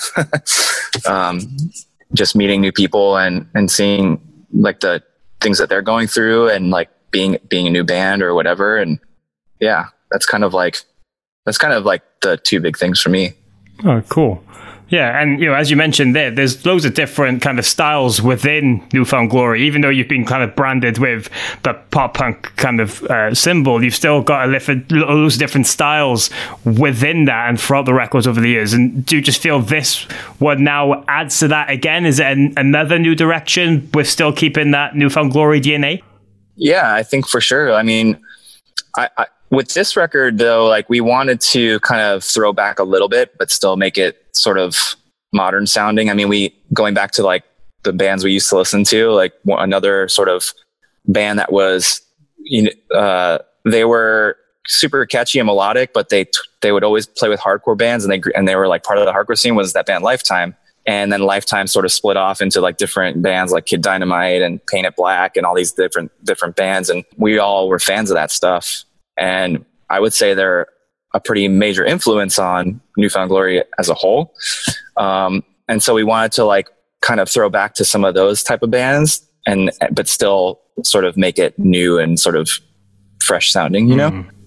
um, just meeting new people and, and seeing like the things that they're going through and like being, being a new band or whatever. And yeah, that's kind of like, that's kind of like the two big things for me. Oh, cool. Yeah, and you know, as you mentioned there, there's loads of different kind of styles within New Found Glory. Even though you've been kind of branded with the pop punk kind of uh, symbol, you've still got a different, loads of different styles within that and throughout the records over the years. And do you just feel this one now adds to that again? Is it an, another new direction with still keeping that New Found Glory D N A? Yeah, I think for sure. I mean, I, I with this record though, like we wanted to kind of throw back a little bit, but still make it sort of modern sounding. I mean, we going back to like the bands we used to listen to, like another sort of band that was, you know, uh, they were super catchy and melodic, but they, they would always play with hardcore bands and they, and they were like part of the hardcore scene was that band Lifetime. And then Lifetime sort of split off into like different bands like Kid Dynamite and Paint It Black and all these different, different bands. And we all were fans of that stuff. And I would say they're a pretty major influence on New Found Glory as a whole. Um, and so we wanted to like kind of throw back to some of those type of bands and, but still sort of make it new and sort of fresh sounding, you know? Mm.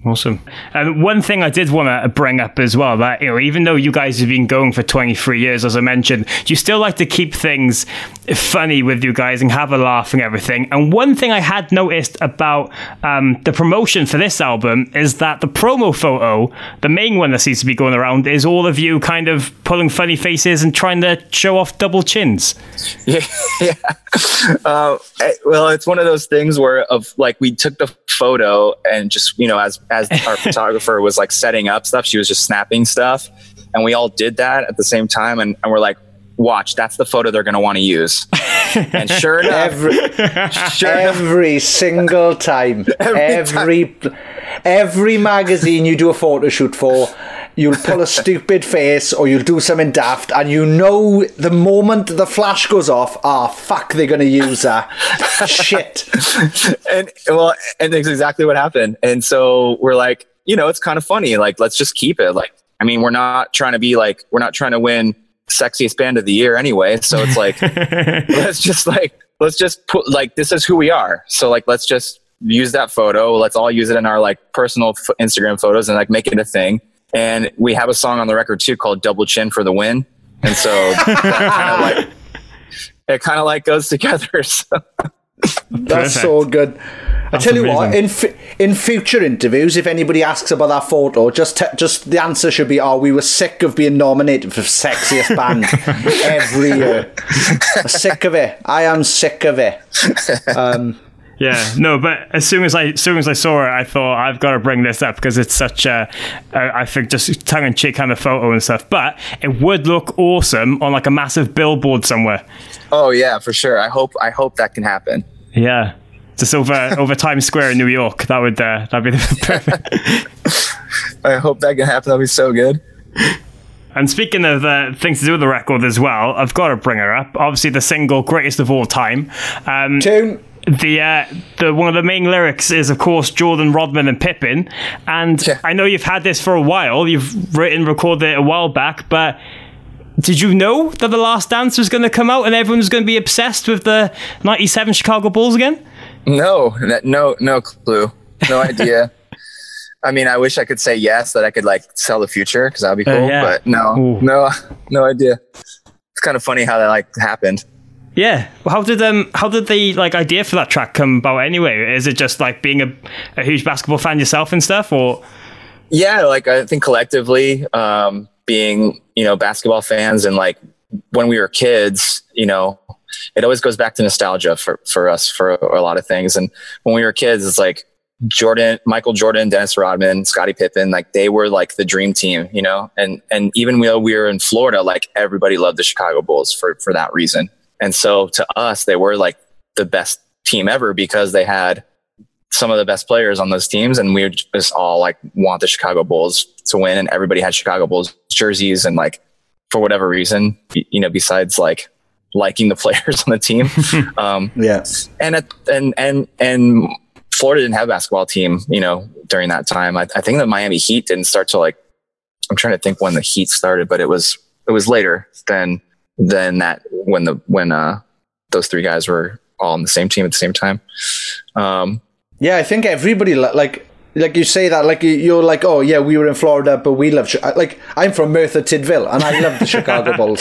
Awesome. And one thing I did want to bring up as well, that, you know, even though you guys have been going for twenty-three years, as I mentioned, you still like to keep things funny with you guys and have a laugh and everything. And one thing I had noticed about um, the promotion for this album is that the promo photo, the main one that seems to be going around, is all of you kind of pulling funny faces and trying to show off double chins. Yeah. yeah. Uh, well, it's one of those things where of like we took the photo and just, you know, as as our photographer was like setting up stuff, she was just snapping stuff, and we all did that at the same time, and, and we're like, watch, that's the photo they're going to want to use. And sure enough, every, sure every enough, single time, every every, time. every magazine you do a photo shoot for, you'll pull a stupid face or you'll do something daft, and you know the moment the flash goes off, ah, oh, fuck, they're going to use that. Shit. And well, and that's exactly what happened. And so we're like, you know, it's kind of funny. Like, let's just keep it. Like, I mean, we're not trying to be like, we're not trying to win sexiest band of the year anyway. So it's like, let's just like, let's just put like, this is who we are. So like, let's just use that photo. Let's all use it in our like personal f- Instagram photos and like make it a thing. And we have a song on the record too called Double Chin for the Win. And so that kind of like, it kind of like goes together. So. That's so good. I tell you what, in f- in future interviews, if anybody asks about that photo, just t- just the answer should be, "Oh, we were sick of being nominated for sexiest band every year. Sick of it. I am sick of it." Um, Yeah, no, but as soon as I as soon as I saw it, I thought I've got to bring this up because it's such a, a I think just tongue in cheek kind of photo and stuff. But it would look awesome on like a massive billboard somewhere. Oh yeah, for sure. I hope I hope that can happen. Yeah, just over over Times Square in New York. That would uh, that'd be the perfect. I hope that can happen. That'd be so good. And speaking of uh, things to do with the record as well, I've got to bring her up. Obviously, the single "Greatest of All Time." Um, Tune. The uh, the one of the main lyrics is, of course, Jordan, Rodman, and Pippen. And yeah. I know you've had this for a while. You've written, recorded it a while back. But did you know that The Last Dance was going to come out and everyone was going to be obsessed with the ninety-seven Chicago Bulls again? No, no, no clue, no idea. I mean, I wish I could say yes, that I could like sell the future because that would be cool. Uh, yeah. But no, Ooh. no, no idea. It's kind of funny how that like happened. Yeah. Well, how did um how did the like idea for that track come about anyway? Is it just like being a, a huge basketball fan yourself and stuff, or? Yeah, like I think collectively, um, being you know basketball fans and like when we were kids, you know, it always goes back to nostalgia for for us for a lot of things. And when we were kids, it's like Jordan, Michael Jordan, Dennis Rodman, Scottie Pippen, like they were like the dream team, you know. And and even though we were in Florida, like everybody loved the Chicago Bulls for for that reason. And so to us, they were like the best team ever because they had some of the best players on those teams. And we would just all like want the Chicago Bulls to win. And everybody had Chicago Bulls jerseys. And like, for whatever reason, you know, besides like liking the players on the team. um, yeah. And, and, and, and Florida didn't have a basketball team, you know, during that time. I, I think the Miami Heat didn't start to like, I'm trying to think when the Heat started, but it was, it was later than, than that when the when uh those three guys were all on the same team at the same time. Um yeah, I think everybody like like you say that like you're like, oh yeah, we were in Florida but we love like I'm from Merthyr Tydfil and I love the Chicago Bulls.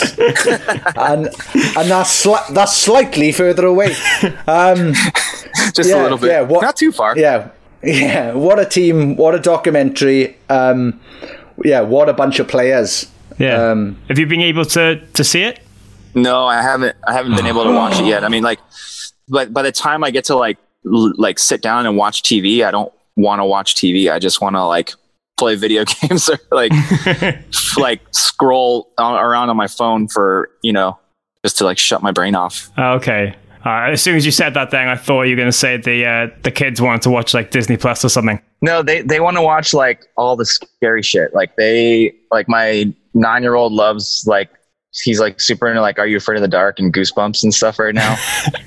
and and that's sli- that's slightly further away. Um just yeah, a little bit. Yeah, what, not too far. Yeah. Yeah, what a team, what a documentary. Um yeah, what a bunch of players. Yeah. Um, have you been able to to see it? No, I haven't. I haven't been able to watch it yet. I mean, like, but by the time I get to like l- like sit down and watch T V, I don't want to watch T V. I just want to like play video games or like like scroll around on my phone for you know just to like shut my brain off. Okay. Uh, as soon as you said that thing, I thought you were going to say the uh, the kids wanted to watch like Disney Plus or something. No, they they want to watch like all the scary shit. Like they like my nine year old loves like. He's like super into like Are You Afraid of the Dark and Goosebumps and stuff right now.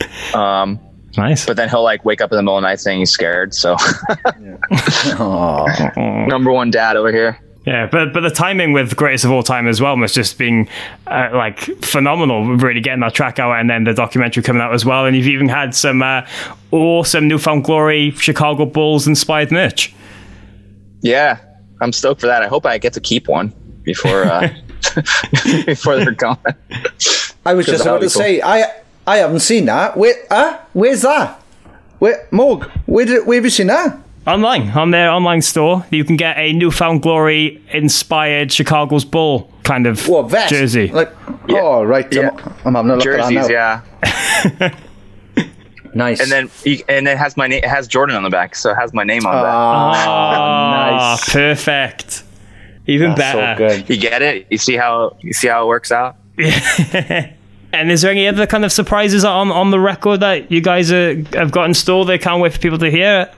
um, nice. But then he'll like wake up in the middle of the night saying he's scared. So number one dad over here. Yeah, but but the timing with Greatest of All Time as well must just been uh, like phenomenal. Really getting that track out and then the documentary coming out as well. And you've even had some uh, awesome Newfound Glory Chicago Bulls inspired merch. Yeah, I'm stoked for that. I hope I get to keep one before uh, before they're gone. I was just about to cool. say, I I haven't seen that. Where, uh, where's that? Where, Morg, where, did, where have you seen that? Online, on their online store, you can get a Newfound Glory inspired Chicago's Bull kind of what, vest? jersey. Like, yeah. oh, right. Yeah. I'm, I'm having a look Jerseys, at that now. yeah. Nice. And then and it has my name. It has Jordan on the back, so it has my name on the back. Oh, nice. Perfect. Even That's better. So good. You get it? You see how you see how it works out? And is there any other kind of surprises on on the record that you guys are, have got in store that can't wait for people to hear?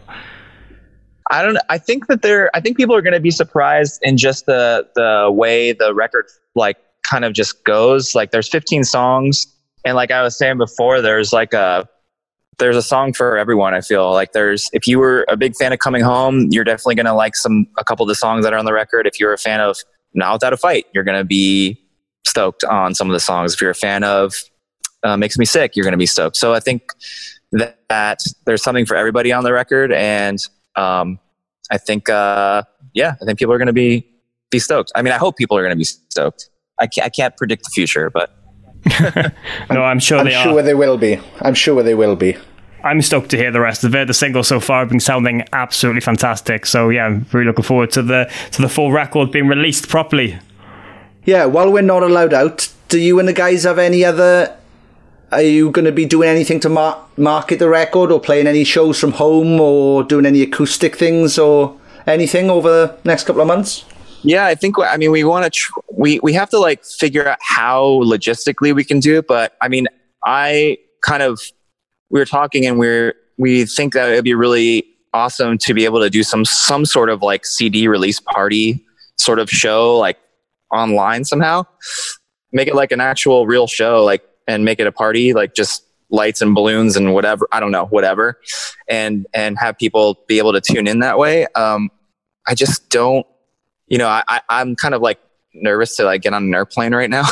I don't. I think that they're. I think people are going to be surprised in just the the way the record like kind of just goes. Like there's fifteen songs, and like I was saying before, there's like a there's a song for everyone. I feel like there's if you were a big fan of Coming Home, you're definitely going to like some a couple of the songs that are on the record. If you're a fan of Not Without a Fight, you're going to be stoked on some of the songs. If you're a fan of uh, Makes Me Sick, you're going to be stoked. So I think that, that there's something for everybody on the record, and um, I think, uh, yeah, I think people are going to be be stoked. I mean, I hope people are going to be stoked. I can't, I can't predict the future, but no, I'm sure I'm they sure are. they will be. I'm sure they will be. I'm stoked to hear the rest of it. The singles so far have been sounding absolutely fantastic. So yeah, I'm really looking forward to the to the full record being released properly. Yeah, while we're not allowed out, do you and the guys have any other... Are you going to be doing anything to mar- market the record or playing any shows from home or doing any acoustic things or anything over the next couple of months? Yeah, I think, I mean, we want to, tr- we, we have to like figure out how logistically we can do it. But I mean, I kind of, we were talking and we're, we think that it'd be really awesome to be able to do some, some sort of like C D release party sort of show, like online somehow, make it like an actual real show, like, and make it a party, like just lights and balloons and whatever, I don't know, whatever. And, and have people be able to tune in that way. Um, I just don't, you know, I, I, I'm kind of like nervous to like get on an airplane right now.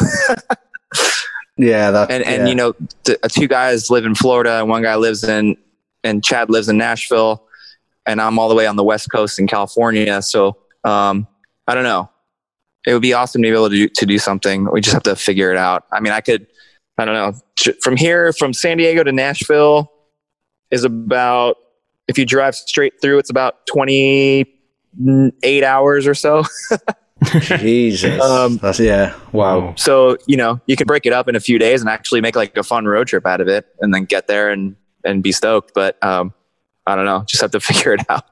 yeah. That, and, and, yeah. you know, the, two guys live in Florida and one guy lives in, and Chad lives in Nashville, and I'm all the way on the West Coast in California. So, um, I don't know. It would be awesome to be able to do, to do something. We just have to figure it out. I mean, I could, I don't know, from here, from San Diego to Nashville is about, if you drive straight through, it's about twenty-eight hours or so. Jesus. Um, That's, yeah. Wow. So, you know, you can break it up in a few days and actually make like a fun road trip out of it and then get there and, and be stoked. But um, I don't know, just have to figure it out.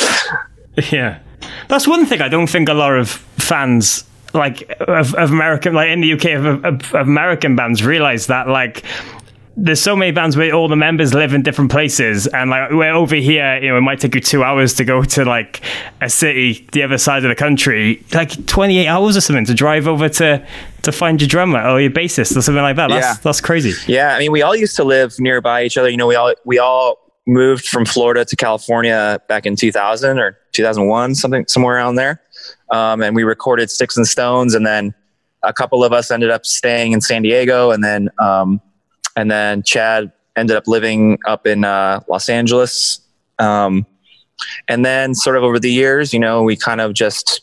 Yeah. That's one thing I don't think a lot of fans like of, of American, like in the U K, of, of, of American bands realize that like there's so many bands where all the members live in different places, and like we're over here, you know, it might take you two hours to go to like a city the other side of the country, like twenty-eight hours or something to drive over to to find your drummer or your bassist or something like that. That's yeah. that's crazy. Yeah, I mean, we all used to live nearby each other. You know, we all we all moved from Florida to California back in two thousand or two thousand one, something somewhere around there. Um, and we recorded Sticks and Stones, and then a couple of us ended up staying in San Diego, and then um, and then Chad ended up living up in uh, Los Angeles. Um, and then sort of over the years, you know, we kind of just,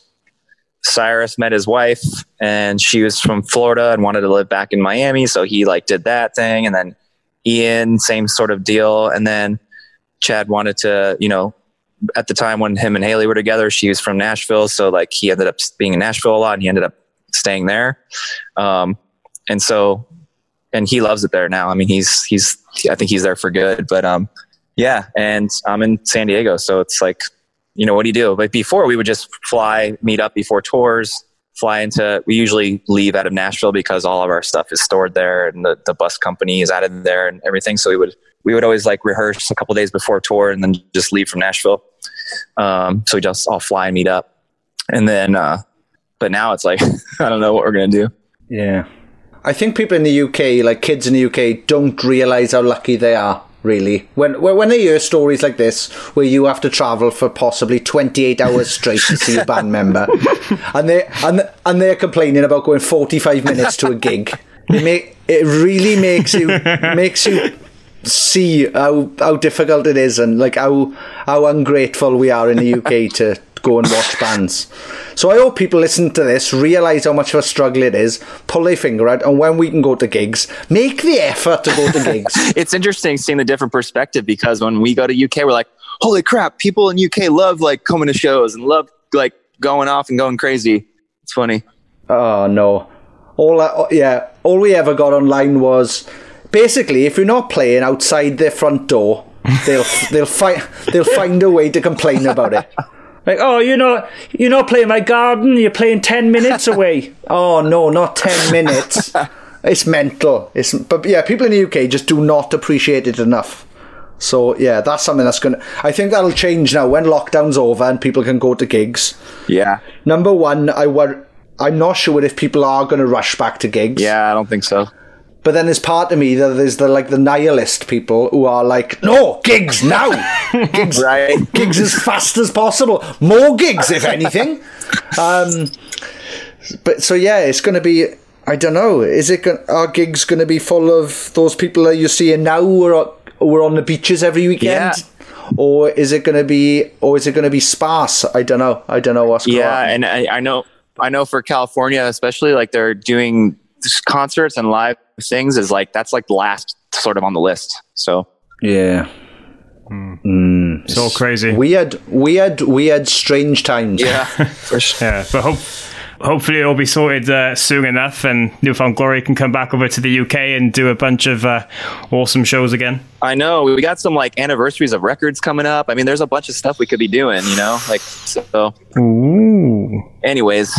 Cyrus met his wife, and she was from Florida and wanted to live back in Miami, so he like did that thing. And then Ian, same sort of deal. And then Chad wanted to, you know, at the time when him and Haley were together, she was from Nashville. So like he ended up being in Nashville a lot, and he ended up staying there. Um, and so, and he loves it there now. I mean, he's, he's, I think he's there for good, but, um, yeah. And I'm in San Diego. So it's like, you know, what do you do? Like before, we would just fly, meet up before tours, fly into, we usually leave out of Nashville because all of our stuff is stored there, and the, the bus company is out of there and everything. So we would, we would always like rehearse a couple days before tour and then just leave from Nashville. Um, so we just all fly and meet up. And then, uh, but now it's like, I don't know what we're going to do. Yeah. I think people in the U K, like kids in the U K, don't realise how lucky they are, really. When when they hear stories like this, where you have to travel for possibly twenty-eight hours straight to see a band member, and, they, and, and they're complaining about going forty-five minutes to a gig, it, make, it really makes you makes you... see how how difficult it is, and like how how ungrateful we are in the U K to go and watch bands. So I hope people listen to this, realise how much of a struggle it is, pull their finger out, and when we can go to gigs, make the effort to go to gigs. It's interesting seeing the different perspective, because when we go to U K, we're like, holy crap, people in U K love like coming to shows and love like going off and going crazy. It's funny. Oh no. All I, yeah, all we ever got online was basically if you're not playing outside their front door, they'll they'll find they'll find a way to complain about it. Like, oh, you're not you're not playing my garden. You're playing ten minutes away. Oh no, not ten minutes. It's mental. It's but yeah, people in the U K just do not appreciate it enough. So yeah, that's something that's gonna. I think that'll change now when lockdown's over and people can go to gigs. Yeah. Number one, I wor- I'm not sure if people are going to rush back to gigs. Yeah, I don't think so. But then there's part of me that there's the like the nihilist people who are like, no, gigs now, gigs, right? Gigs as fast as possible, more gigs if anything. Um, but so yeah, it's going to be. I don't know. Is it gonna, are gigs going to be full of those people that you're seeing now who are who are on the beaches every weekend? Yeah. Or is it going to be, or is it going to be sparse? I don't know. I don't know what's going on. Yeah, and I, I know, I know for California, especially, like they're doing concerts and live things is like that's like the last sort of on the list. So yeah, mm. Mm. It's all crazy. Weird, weird, weird, strange times. Yeah, for sure. Yeah, but hope. Hopefully it'll be sorted uh, soon enough and New Found Glory can come back over to the U K and do a bunch of uh, awesome shows again. I know. We got some like anniversaries of records coming up. I mean, there's a bunch of stuff we could be doing, you know? Like, so. Ooh. Anyways.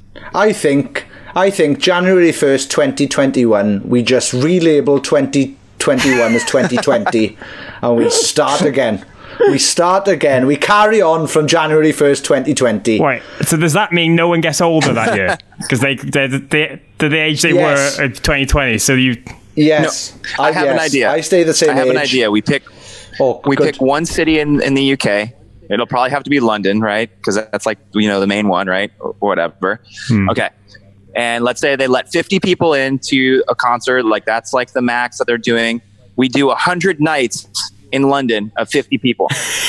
I think, I think January first, twenty twenty-one, we just relabel twenty twenty-one as twenty twenty and we start again. We start again. We carry on from January first, twenty twenty. Right. So does that mean no one gets older that year? Because they, they, they, they're the age they yes. were at twenty twenty. So you... Yes. No, I have yes. an idea. I stay the same age. I have age. an idea. We pick oh, we good. pick one city in, in the U K. It'll probably have to be London, right? Because that's like, you know, the main one, right? Or whatever. Hmm. Okay. And let's say they let fifty people into a concert. Like that's like the max that they're doing. We do one hundred nights in London of fifty people.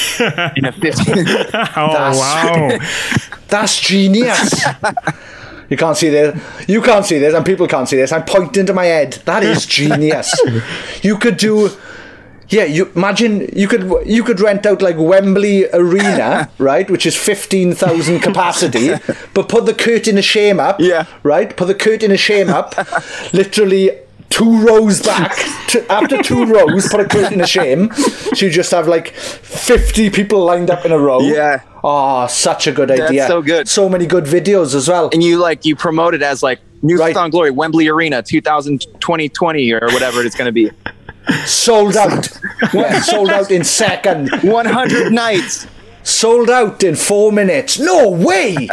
in a fifty oh, that's, wow. That's genius. You can't see this. You can't see this, and people can't see this. I'm pointing to my head. That is genius. You could do... Yeah, you imagine you could you could rent out like Wembley Arena, right, which is fifteen thousand capacity, but put the curtain of shame up, yeah, right, put the curtain of shame up, literally two rows back. To, after two rows, put a curtain of shame, so you just have like fifty people lined up in a row. Yeah. Oh, such a good idea. That's so good. So many good videos as well. And you like you promote it as like New right. Found Glory Wembley Arena twenty twenty or whatever it's going to be. Sold out. Yeah, sold out in second. one hundred nights. Sold out in four minutes. No way.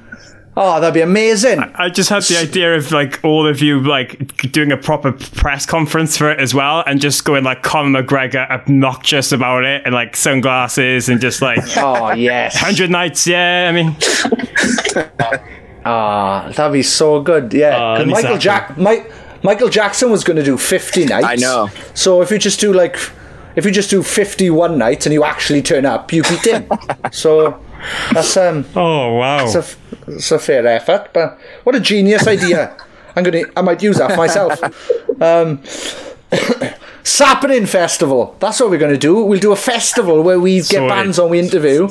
Oh, that'd be amazing. I just had the idea of like all of you like doing a proper press conference for it as well and just going like Conor McGregor obnoxious about it and like sunglasses and just like oh yes, one hundred nights. Yeah, I mean ah, oh, that'd be so good. Yeah, uh, Michael Jack Mike Michael Jackson was going to do fifty nights. I know. So if you just do like, if you just do fifty-one nights and you actually turn up, you beat him. So that's um. Oh wow. It's a, it's a fair effort, but what a genius idea! I'm gonna. I might use that for myself. Um, Sappening Festival. That's what we're going to do. We'll do a festival where we get Sorry. bands on, we interview.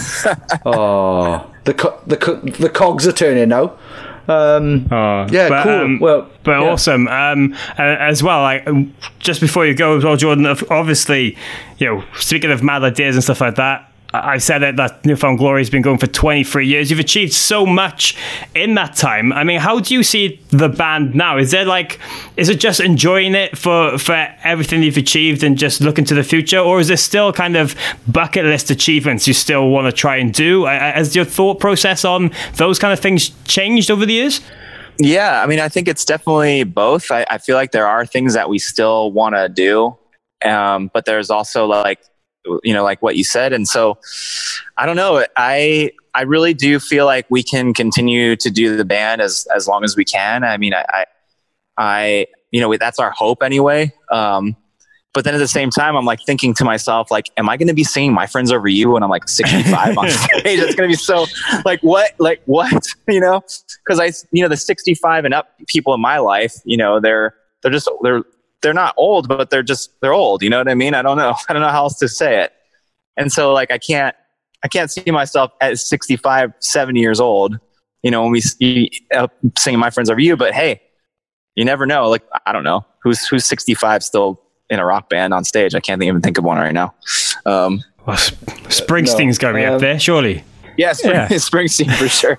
Oh, the co- the co- the cogs are turning now. Um, oh, yeah, but, cool. Um, well, but yeah. awesome. Um, uh, as well, like just before you go as well, Jordan. Obviously, you know, speaking of mad ideas and stuff like that, I said it, that New Found Glory has been going for twenty-three years. You've achieved so much in that time. I mean, how do you see the band now? Is there like, is it just enjoying it for, for everything you've achieved and just looking to the future? Or is there still kind of bucket list achievements you still want to try and do? Has your thought process on those kind of things changed over the years? Yeah, I mean, I think it's definitely both. I, I feel like there are things that we still want to do. Um, but there's also like, you know, like what you said. And so I don't know. I, I really do feel like we can continue to do the band as, as long as we can. I mean, I, I, I you know, that's our hope anyway. Um, but then at the same time, I'm like thinking to myself, like, am I going to be singing My Friends Over You when I'm like sixty-five on stage? It's going to be so like, what, like what, you know, cause I, you know, the sixty-five and up people in my life, you know, they're, they're just, they're, they're not old, but they're just, they're old. You know what I mean? I don't know. I don't know how else to say it. And so like, I can't, I can't see myself at sixty-five, seventy years old, you know, when we see, uh, singing My Friends Over You, but hey, you never know. Like, I don't know who's, who's sixty-five still in a rock band on stage. I can't even think of one right now. Um, well, Springsteen's no, got to be um, up there, surely. Yeah, Spring, yeah. Springsteen for sure.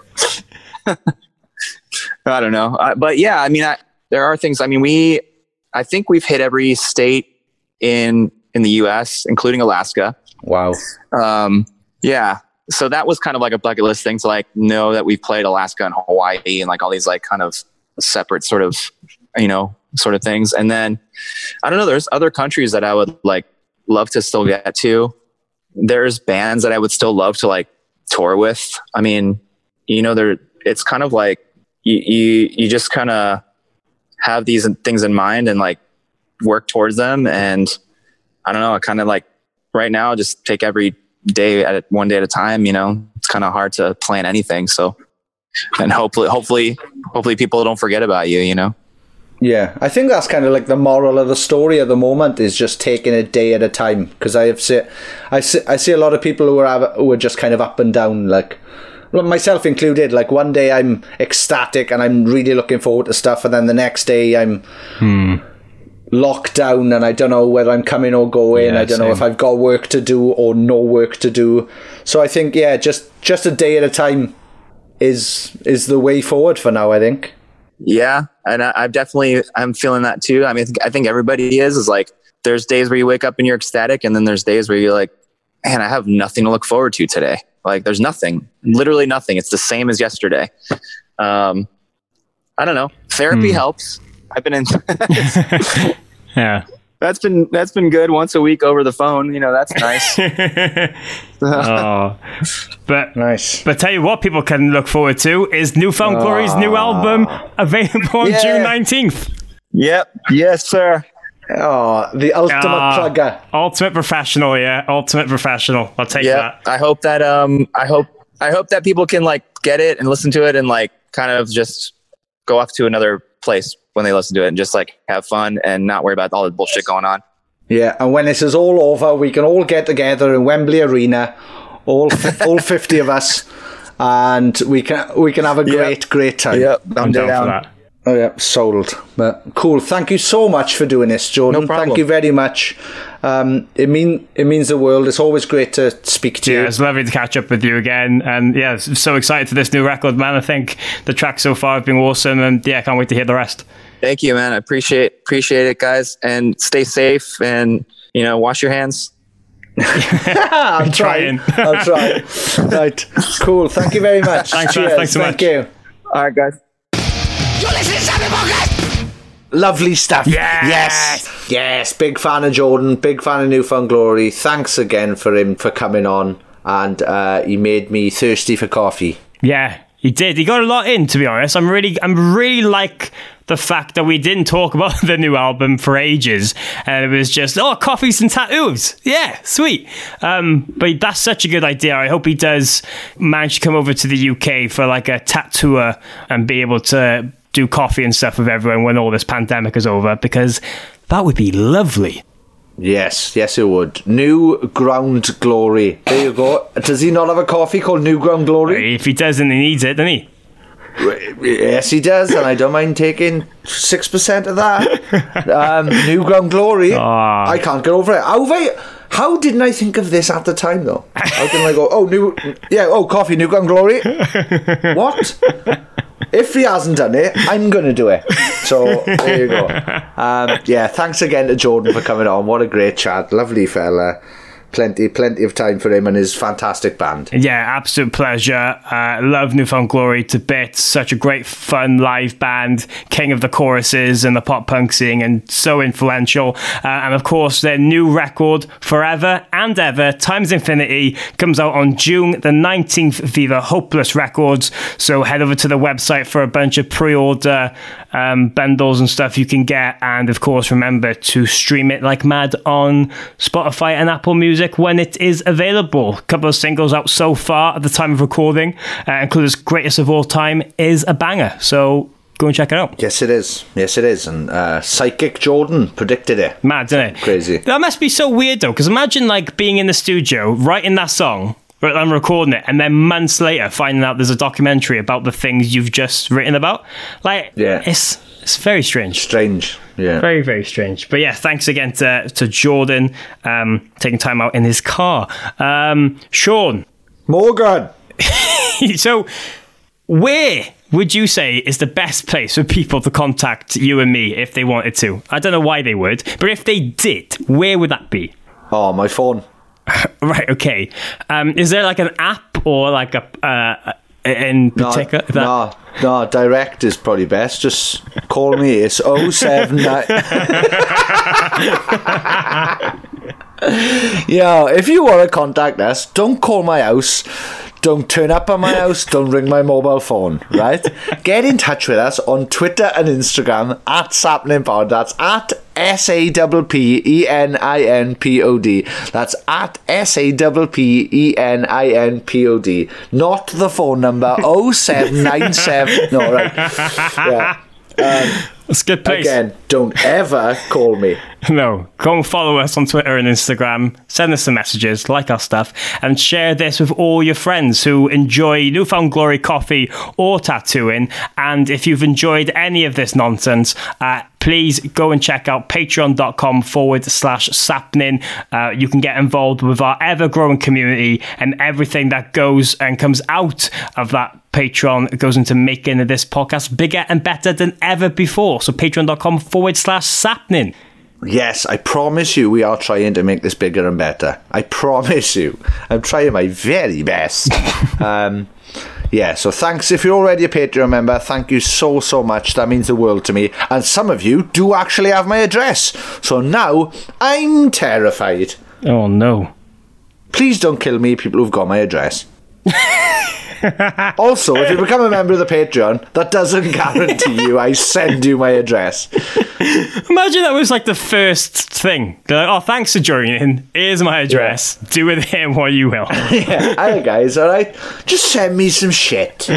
I don't know. Uh, but yeah, I mean, I, there are things, I mean, we, I think we've hit every state in, in the U S, including Alaska. Wow. Um, yeah. So that was kind of like a bucket list thing to like know that we've played Alaska and Hawaii and like all these like kind of separate sort of, you know, sort of things. And then I don't know, there's other countries that I would like love to still get to. There's bands that I would still love to like tour with. I mean, you know, there, it's kind of like you, you, you just kind of have these things in mind and like work towards them. And I don't know, I kind of like right now, just take every day at it, one day at a time, you know, it's kind of hard to plan anything. So, and hopefully, hopefully, hopefully people don't forget about you, you know? Yeah, I think that's kind of like the moral of the story at the moment is just taking it day at a time. Because I have see, I see, I see a lot of people who are who are just kind of up and down, like myself included. Like one day I'm ecstatic and I'm really looking forward to stuff, and then the next day I'm hmm. locked down and I don't know whether I'm coming or going. Yeah, I don't same. know if I've got work to do or no work to do. So I think yeah, just just a day at a time is is the way forward for now, I think. Yeah, and I, I've definitely, I'm feeling that too. I mean, I think everybody is, is like, there's days where you wake up and you're ecstatic, and then there's days where you're like, man, I have nothing to look forward to today. Like, there's nothing, literally nothing. It's the same as yesterday. Um, I don't know. Therapy hmm. helps. I've been in. Yeah. That's been that's been good once a week over the phone. You know, that's nice. Oh, but nice. But tell you what, people can look forward to is New Found Glory's new album available on yeah. June nineteenth. Yep. Yes, sir. Oh, the ultimate uh, plugger. Ultimate professional, yeah. Ultimate professional. I'll take yep. that. I hope that um I hope I hope that people can like get it and listen to it and like kind of just go off to another place when they listen to it and just like have fun and not worry about all the bullshit going on. Yeah, and when this is all over, we can all get together in Wembley Arena, all all fifty of us, and we can we can have a great yep. great time. Yep, I'm, I'm down, down for that. Oh yeah, sold. But cool. Thank you so much for doing this, Jordan. No problem. Thank you very much. Um, it mean it means the world. It's always great to speak to yeah, you. Yeah, it's lovely to catch up with you again. And yeah, so excited for this new record, man. I think the tracks so far have been awesome, and yeah, I can't wait to hear the rest. Thank you, man. I appreciate appreciate it, guys, and stay safe, and you know, wash your hands. I'm trying. I'm trying. Right, cool. Thank you very much. Thanks, Cheers. Thanks so Thank much. you. All right, guys. You're listening to Saturday Podcast. Lovely stuff. Yes. yes, yes. Big fan of Jordan. Big fan of New Found Glory. Thanks again for him for coming on, and uh, he made me thirsty for coffee. Yeah, he did. He got a lot in. To be honest, I'm really, I'm really like the fact that we didn't talk about the new album for ages, and it was just oh, coffees and tattoos. Yeah, sweet. Um, but that's such a good idea. I hope he does manage to come over to the U K for like a tattoo and be able to do coffee and stuff with everyone when all this pandemic is over, because that would be lovely. Yes, yes it would. New Ground Glory. There you go. Does he not have a coffee called New Ground Glory? If he doesn't, he needs it, doesn't he? Yes, he does, and I don't mind taking six percent of that. Um, New Ground Glory. Oh. I can't get over it. How, I, how didn't I think of this at the time, though? How didn't I go, oh, new, yeah, oh, coffee, New Ground Glory? What? If he hasn't done it, I'm going to do it. So, there you go. Um, yeah, thanks again to Jordan for coming on. What a great chat. Lovely fella. plenty, plenty of time for him and his fantastic band. Yeah, absolute pleasure. Uh, love New Found Glory to bits. Such a great, fun live band. King of the choruses and the pop punk scene, and so influential. Uh, and of course, their new record, Forever and Ever, Times Infinity, comes out on June the nineteenth via Hopeless Records. So head over to the website for a bunch of pre-order um, bundles and stuff you can get. And of course, remember to stream it like mad on Spotify and Apple Music when it is available. A couple of singles out so far at the time of recording, uh, including Greatest of All Time is a banger. So go and check it out. Yes, it is. Yes, it is. And uh, Psychic Jordan predicted it. Mad, isn't it? Crazy. That must be so weird, though, because imagine like being in the studio, writing that song, and recording it, and then months later finding out there's a documentary about the things you've just written about. Like, yeah. it's it's very strange. Strange, yeah. Very, very strange. But yeah, thanks again to, to Jordan, um, taking time out in his car. Um, Sean. Morgan. So, where would you say is the best place for people to contact you and me if they wanted to? I don't know why they would, but if they did, where would that be? Oh, my phone. Right, okay. Um, is there like an app or like a uh, in particular? No, no, no, direct is probably best. Just call me. It's oh seven nine. Yeah, if you want to contact us, don't call my house. Don't turn up at my house. Don't ring my mobile phone, right? Get in touch with us on Twitter and Instagram at SapninPod. That's at S A P P E N I N P O D. That's at S A P P E N I N P O D. Not the phone number oh seven nine seven. No, right. Yeah. Um, That's a good place. Again, don't ever call me. No, go and follow us on Twitter and Instagram, send us some messages, like our stuff, and share this with all your friends who enjoy New Found Glory coffee or tattooing. And if you've enjoyed any of this nonsense, uh, please go and check out patreon.com forward slash sapnin. Uh, you can get involved with our ever-growing community, and everything that goes and comes out of that Patreon goes into making this podcast bigger and better than ever before. So patreon.com forward slash sapnin. Yes, I promise you we are trying to make this bigger and better. I promise you. I'm trying my very best. um, yeah, so thanks. If you're already a Patreon member, thank you so, so much. That means the world to me. And some of you do actually have my address. So now I'm terrified. Oh, no. Please don't kill me, people who've got my address. Also, if you become a member of the Patreon, that doesn't guarantee you I send you my address. Imagine that was like the first thing. They're like, oh, thanks for joining. Here's my address. Yeah. Do with him what you will. Yeah, hi guys, alright? Just send me some shit.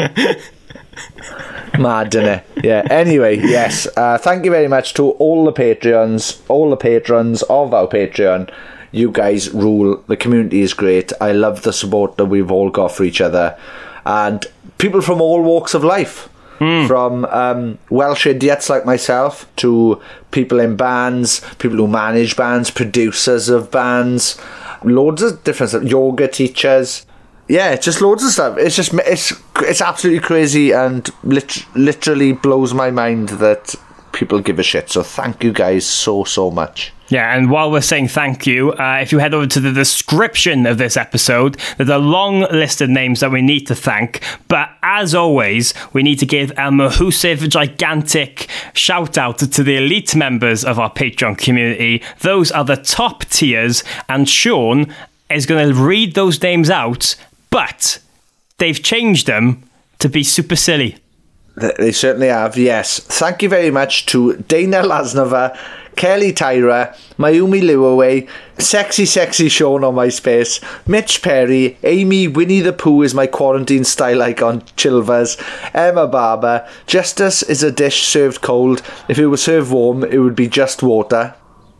Mad, innit? Yeah, anyway, yes. Uh, thank you very much to all the Patreons, all the patrons of our Patreon. You guys rule. The community is great. I love the support that we've all got for each other. And people from all walks of life. Mm. From um, Welsh idiots like myself to people in bands, people who manage bands, producers of bands, loads of different stuff, yoga teachers. Yeah, just loads of stuff. It's just, it's it's absolutely crazy and lit- literally blows my mind that people give a shit. So thank you guys so, so much. Yeah, and while we're saying thank you, uh, if you head over to the description of this episode, there's a long list of names that we need to thank. But as always, we need to give a massive, gigantic shout out to the elite members of our Patreon community. Those are the top tiers, and Sean is going to read those names out, but they've changed them to be super silly. They certainly have, yes. Thank you very much to Dana Lasnova, Kelly Tyra, Mayumi Liwaway, Sexy Sexy Sean on MySpace, Mitch Perry, Amy Winnie the Pooh is my quarantine style icon, Chilvers, Emma Barber, Justice is a dish served cold. If it was served warm, it would be just water.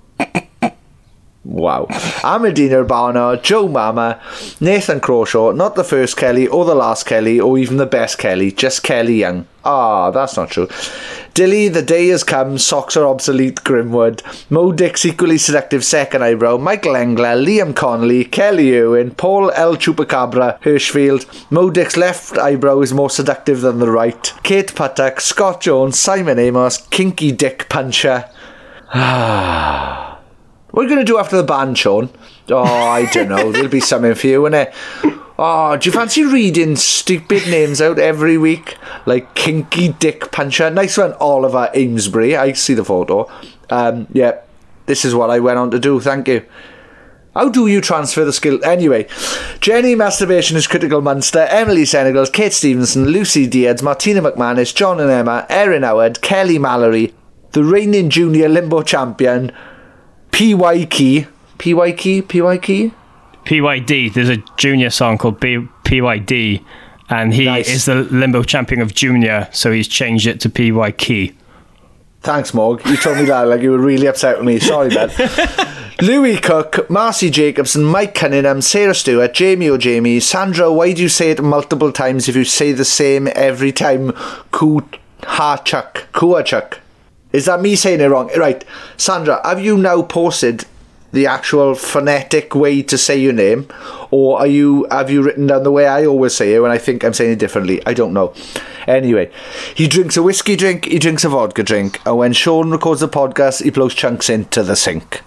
Wow. Amadina Urbano, Joe Mama, Nathan Crawshaw, not the first Kelly or the last Kelly or even the best Kelly, just Kelly Young. Ah, oh, that's not true. Dilly, the day has come, socks are obsolete, Grimwood, Mo Dix, equally seductive, second eyebrow, Michael Engler, Liam Connolly, Kelly Irwin, Paul L. Chupacabra, Hirschfield, Mo Dix left eyebrow is more seductive than the right, Kate Puttock, Scott Jones, Simon Amos, Kinky Dick Puncher. Ah. What are you going to do after the band, Sean? Oh, I don't know. There'll be something for you, innit? Oh, do you fancy reading stupid names out every week? Like Kinky Dick Puncher. Nice one, Oliver Amesbury. I see the photo. Um, yeah, this is what I went on to do. Thank you. How do you transfer the skill? Anyway, Jenny Masturbation is Critical Munster, Emily Senegals, Kate Stevenson, Lucy Diaz, Martina McManus, John and Emma, Erin Howard, Kelly Mallory, the reigning junior limbo champion, P Y Key. P Y Key? P Y Key? P Y D. There's a junior song called P- PYD, and he nice. is the limbo champion of junior, so he's changed it to P Y Key. Thanks, Morg. You told me that like you were really upset with me. Sorry, man. Louis Cook, Marcy Jacobson, Mike Cunningham, Sarah Stewart, Jamie O'Jamie, Sandra, why do you say it multiple times if you say the same every time? Kuhachuk. Kuhachuk. Is that me saying it wrong? Right. Sandra, have you now posted the actual phonetic way to say your name, or are you have you written down the way I always say it when I think I'm saying it differently? I don't know. Anyway, he drinks a whiskey drink, he drinks a vodka drink, and when Sean records the podcast, he blows chunks into the sink.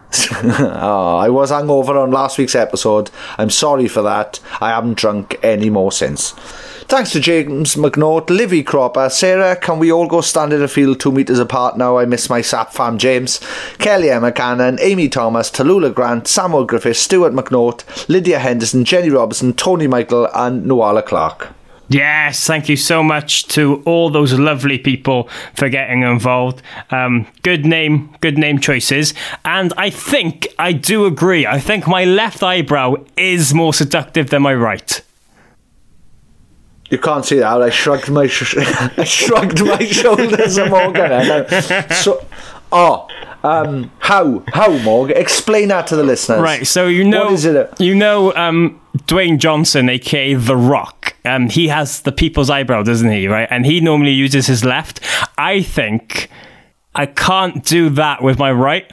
Oh, I was hungover on last week's episode. I'm sorry for that. I haven't drunk any more since. Thanks to James McNaught, Livy Cropper, Sarah, can we all go stand in a field two metres apart now? I miss my sap fam James, Kelly Emma Cannon, Amy Thomas, Tallulah Grant, Samuel Griffiths, Stuart McNaught, Lydia Henderson, Jenny Robertson, Tony Michael and Noala Clark. Yes, thank you so much to all those lovely people for getting involved. Um, good name, good name choices. And I think, I do agree, I think my left eyebrow is more seductive than my right. You can't see that. I shrugged my sh- I shrugged my shoulders at Morgan. And so, oh, um, how how Morgan? Explain that to the listeners. Right. So you know, what is it? You know, um, Dwayne Johnson, aka The Rock. Um, he has the people's eyebrow, doesn't he? Right, and he normally uses his left. I think I can't do that with my right.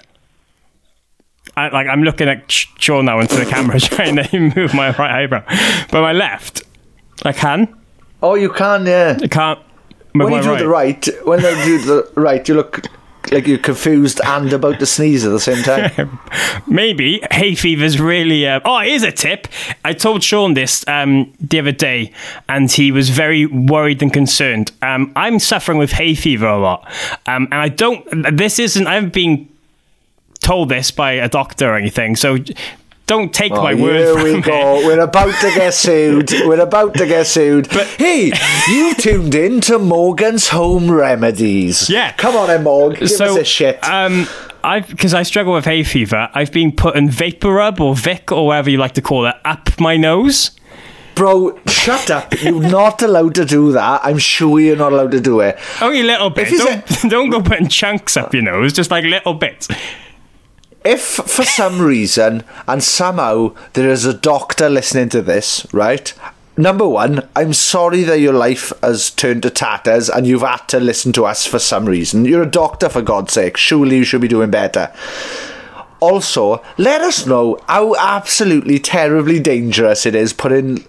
I, like I'm looking at Sean now into the camera, trying to move my right eyebrow, but my left, I can. Oh, you can, yeah. I can't. When you do right. the right, when you do the right, you look like you're confused and about to sneeze at the same time. Maybe hay fever's really. Uh, oh, here's a tip. I told Sean this um, the other day, and he was very worried and concerned. Um, I'm suffering with hay fever a lot, um, and I don't. This isn't. I haven't been told this by a doctor or anything, so. Don't take oh, my word from Here we go. it. We're about to get sued. We're about to get sued. But hey, you tuned in to Morgan's Home Remedies. Yeah. Come on then, Morg. Give so, us a shit. Um, I've because I struggle with hay fever, I've been putting Vapor Rub or Vic or whatever you like to call it up my nose. Bro, shut up. You're not allowed to do that. I'm sure you're not allowed to do it. Only a little bit. Don't, say- don't go putting chunks up your nose, just like little bits. If for some reason and somehow there is a doctor listening to this, right? Number one, I'm sorry that your life has turned to tatters and you've had to listen to us for some reason. You're a doctor, for God's sake. Surely you should be doing better. Also, let us know how absolutely terribly dangerous it is putting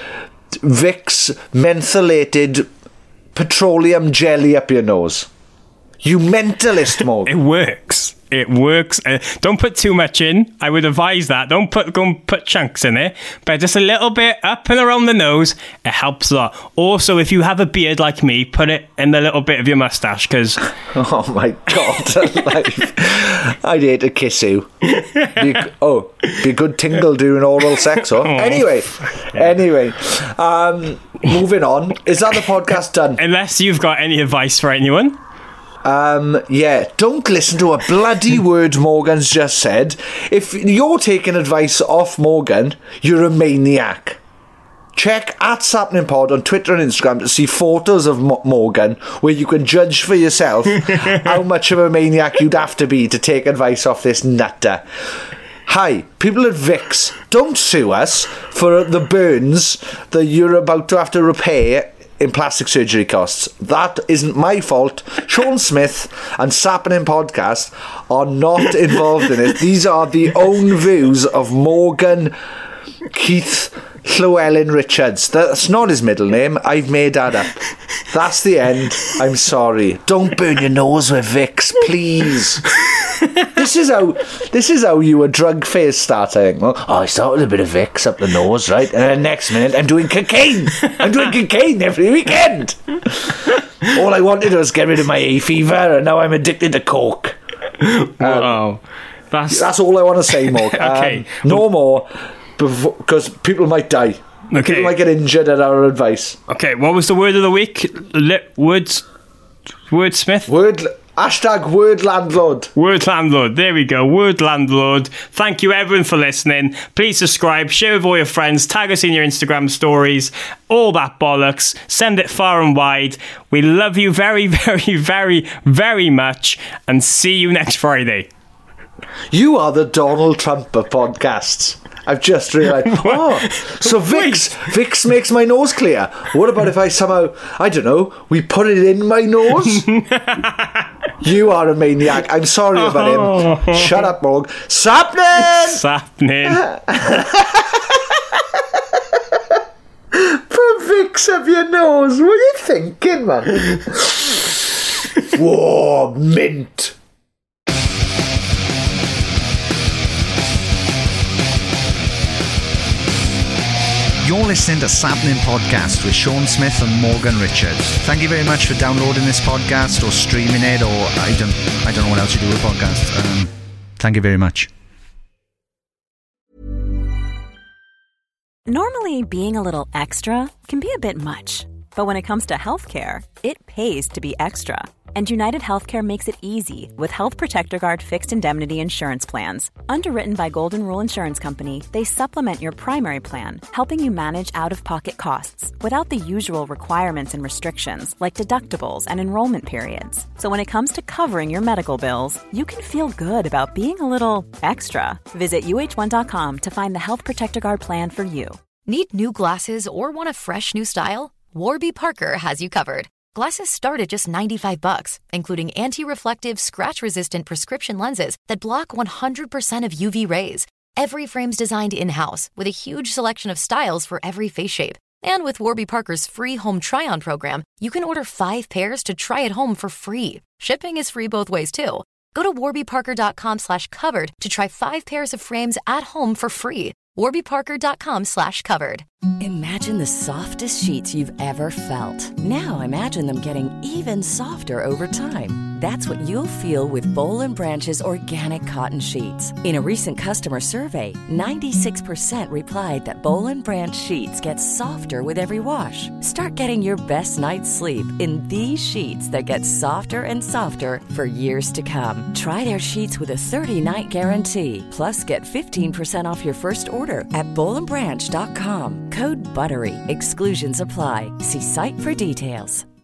Vicks mentholated petroleum jelly up your nose. You mentalist, Morg. It works. It works. Uh, don't put too much in. I would advise that. Don't put go and put chunks in it, but just a little bit up and around the nose. It helps a lot. Also, if you have a beard like me, put it in the little bit of your mustache because. Oh my God! Like, I'd hate to kiss you. Be, oh, be a good tingle during oral sex. Oh. Anyway, anyway, um, moving on. Is that the podcast done? Unless you've got any advice for anyone. Um, yeah, don't listen to a bloody word Morgan's just said. If you're taking advice off Morgan, you're a maniac. Check at Sapnin Pod on Twitter and Instagram to see photos of M- Morgan where you can judge for yourself how much of a maniac you'd have to be to take advice off this nutter. Hi, people at Vicks, don't sue us for the burns that you're about to have to repair in plastic surgery costs. That isn't my fault. Sean Smith and Sapnin Podcast are not involved in it. These are the own views of Morgan Keith Llewellyn Richards. That's not his middle name. I've made that up. That's the end. I'm sorry. Don't burn your nose with Vicks, please. This this is how this is how you a drug phase start. I think. Well, oh, I started with a bit of Vicks up the nose, right, and then next minute I'm doing cocaine. I'm doing cocaine every weekend. All I wanted was get rid of my hay fever, and now I'm addicted to coke. Um, wow, that's that's all I want to say, Morg. Okay, um, no more, because people might die. Okay, people might get injured at our advice. Okay, what was the word of the week? Lip words, wordsmith. Word. Hashtag word landlord. Word landlord. There we go. Word landlord. Thank you everyone for listening. Please subscribe, share with all your friends, tag us in your Instagram stories, all that bollocks. Send it far and wide. We love you very, very, very, very much, and see you next Friday. You are the Donald Trump of podcasts. I've just realised. Oh, so Vicks, Vicks makes my nose clear. What about if I somehow, I don't know, we put it in my nose? You are a maniac. I'm sorry about him. Shut up, Morg. Sapnin! Sapnin. Put Vicks up your nose. What are you thinking, man? Whoa, mint. You're listening to Sapnin Podcast with Sean Smith and Morgan Richards. Thank you very much for downloading this podcast or streaming it, or I don't I don't know what else you do with podcasts. Um, thank you very much. Normally, being a little extra can be a bit much. But when it comes to healthcare, it pays to be extra. And United Healthcare makes it easy with Health Protector Guard fixed indemnity insurance plans. Underwritten by Golden Rule Insurance Company, they supplement your primary plan, helping you manage out-of-pocket costs without the usual requirements and restrictions like deductibles and enrollment periods. So when it comes to covering your medical bills, you can feel good about being a little extra. Visit U H one dot com to find the Health Protector Guard plan for you. Need new glasses or want a fresh new style? Warby Parker has you covered. Glasses start at just ninety-five bucks, including anti-reflective, scratch-resistant prescription lenses that block one hundred percent of U V rays. Every frame's designed in-house with a huge selection of styles for every face shape. And with Warby Parker's free home try-on program, you can order five pairs to try at home for free. Shipping is free both ways, too. Go to warbyparker.com slash covered to try five pairs of frames at home for free. warbyparker.com slash covered. Imagine the softest sheets you've ever felt. Now imagine them getting even softer over time. That's what you'll feel with Boll and Branch's organic cotton sheets. In a recent customer survey, ninety-six percent replied that Boll and Branch sheets get softer with every wash. Start getting your best night's sleep in these sheets that get softer and softer for years to come. Try their sheets with a thirty-night guarantee. Plus, get fifteen percent off your first order at boll and branch dot com. Code BUTTERY. Exclusions apply. See site for details.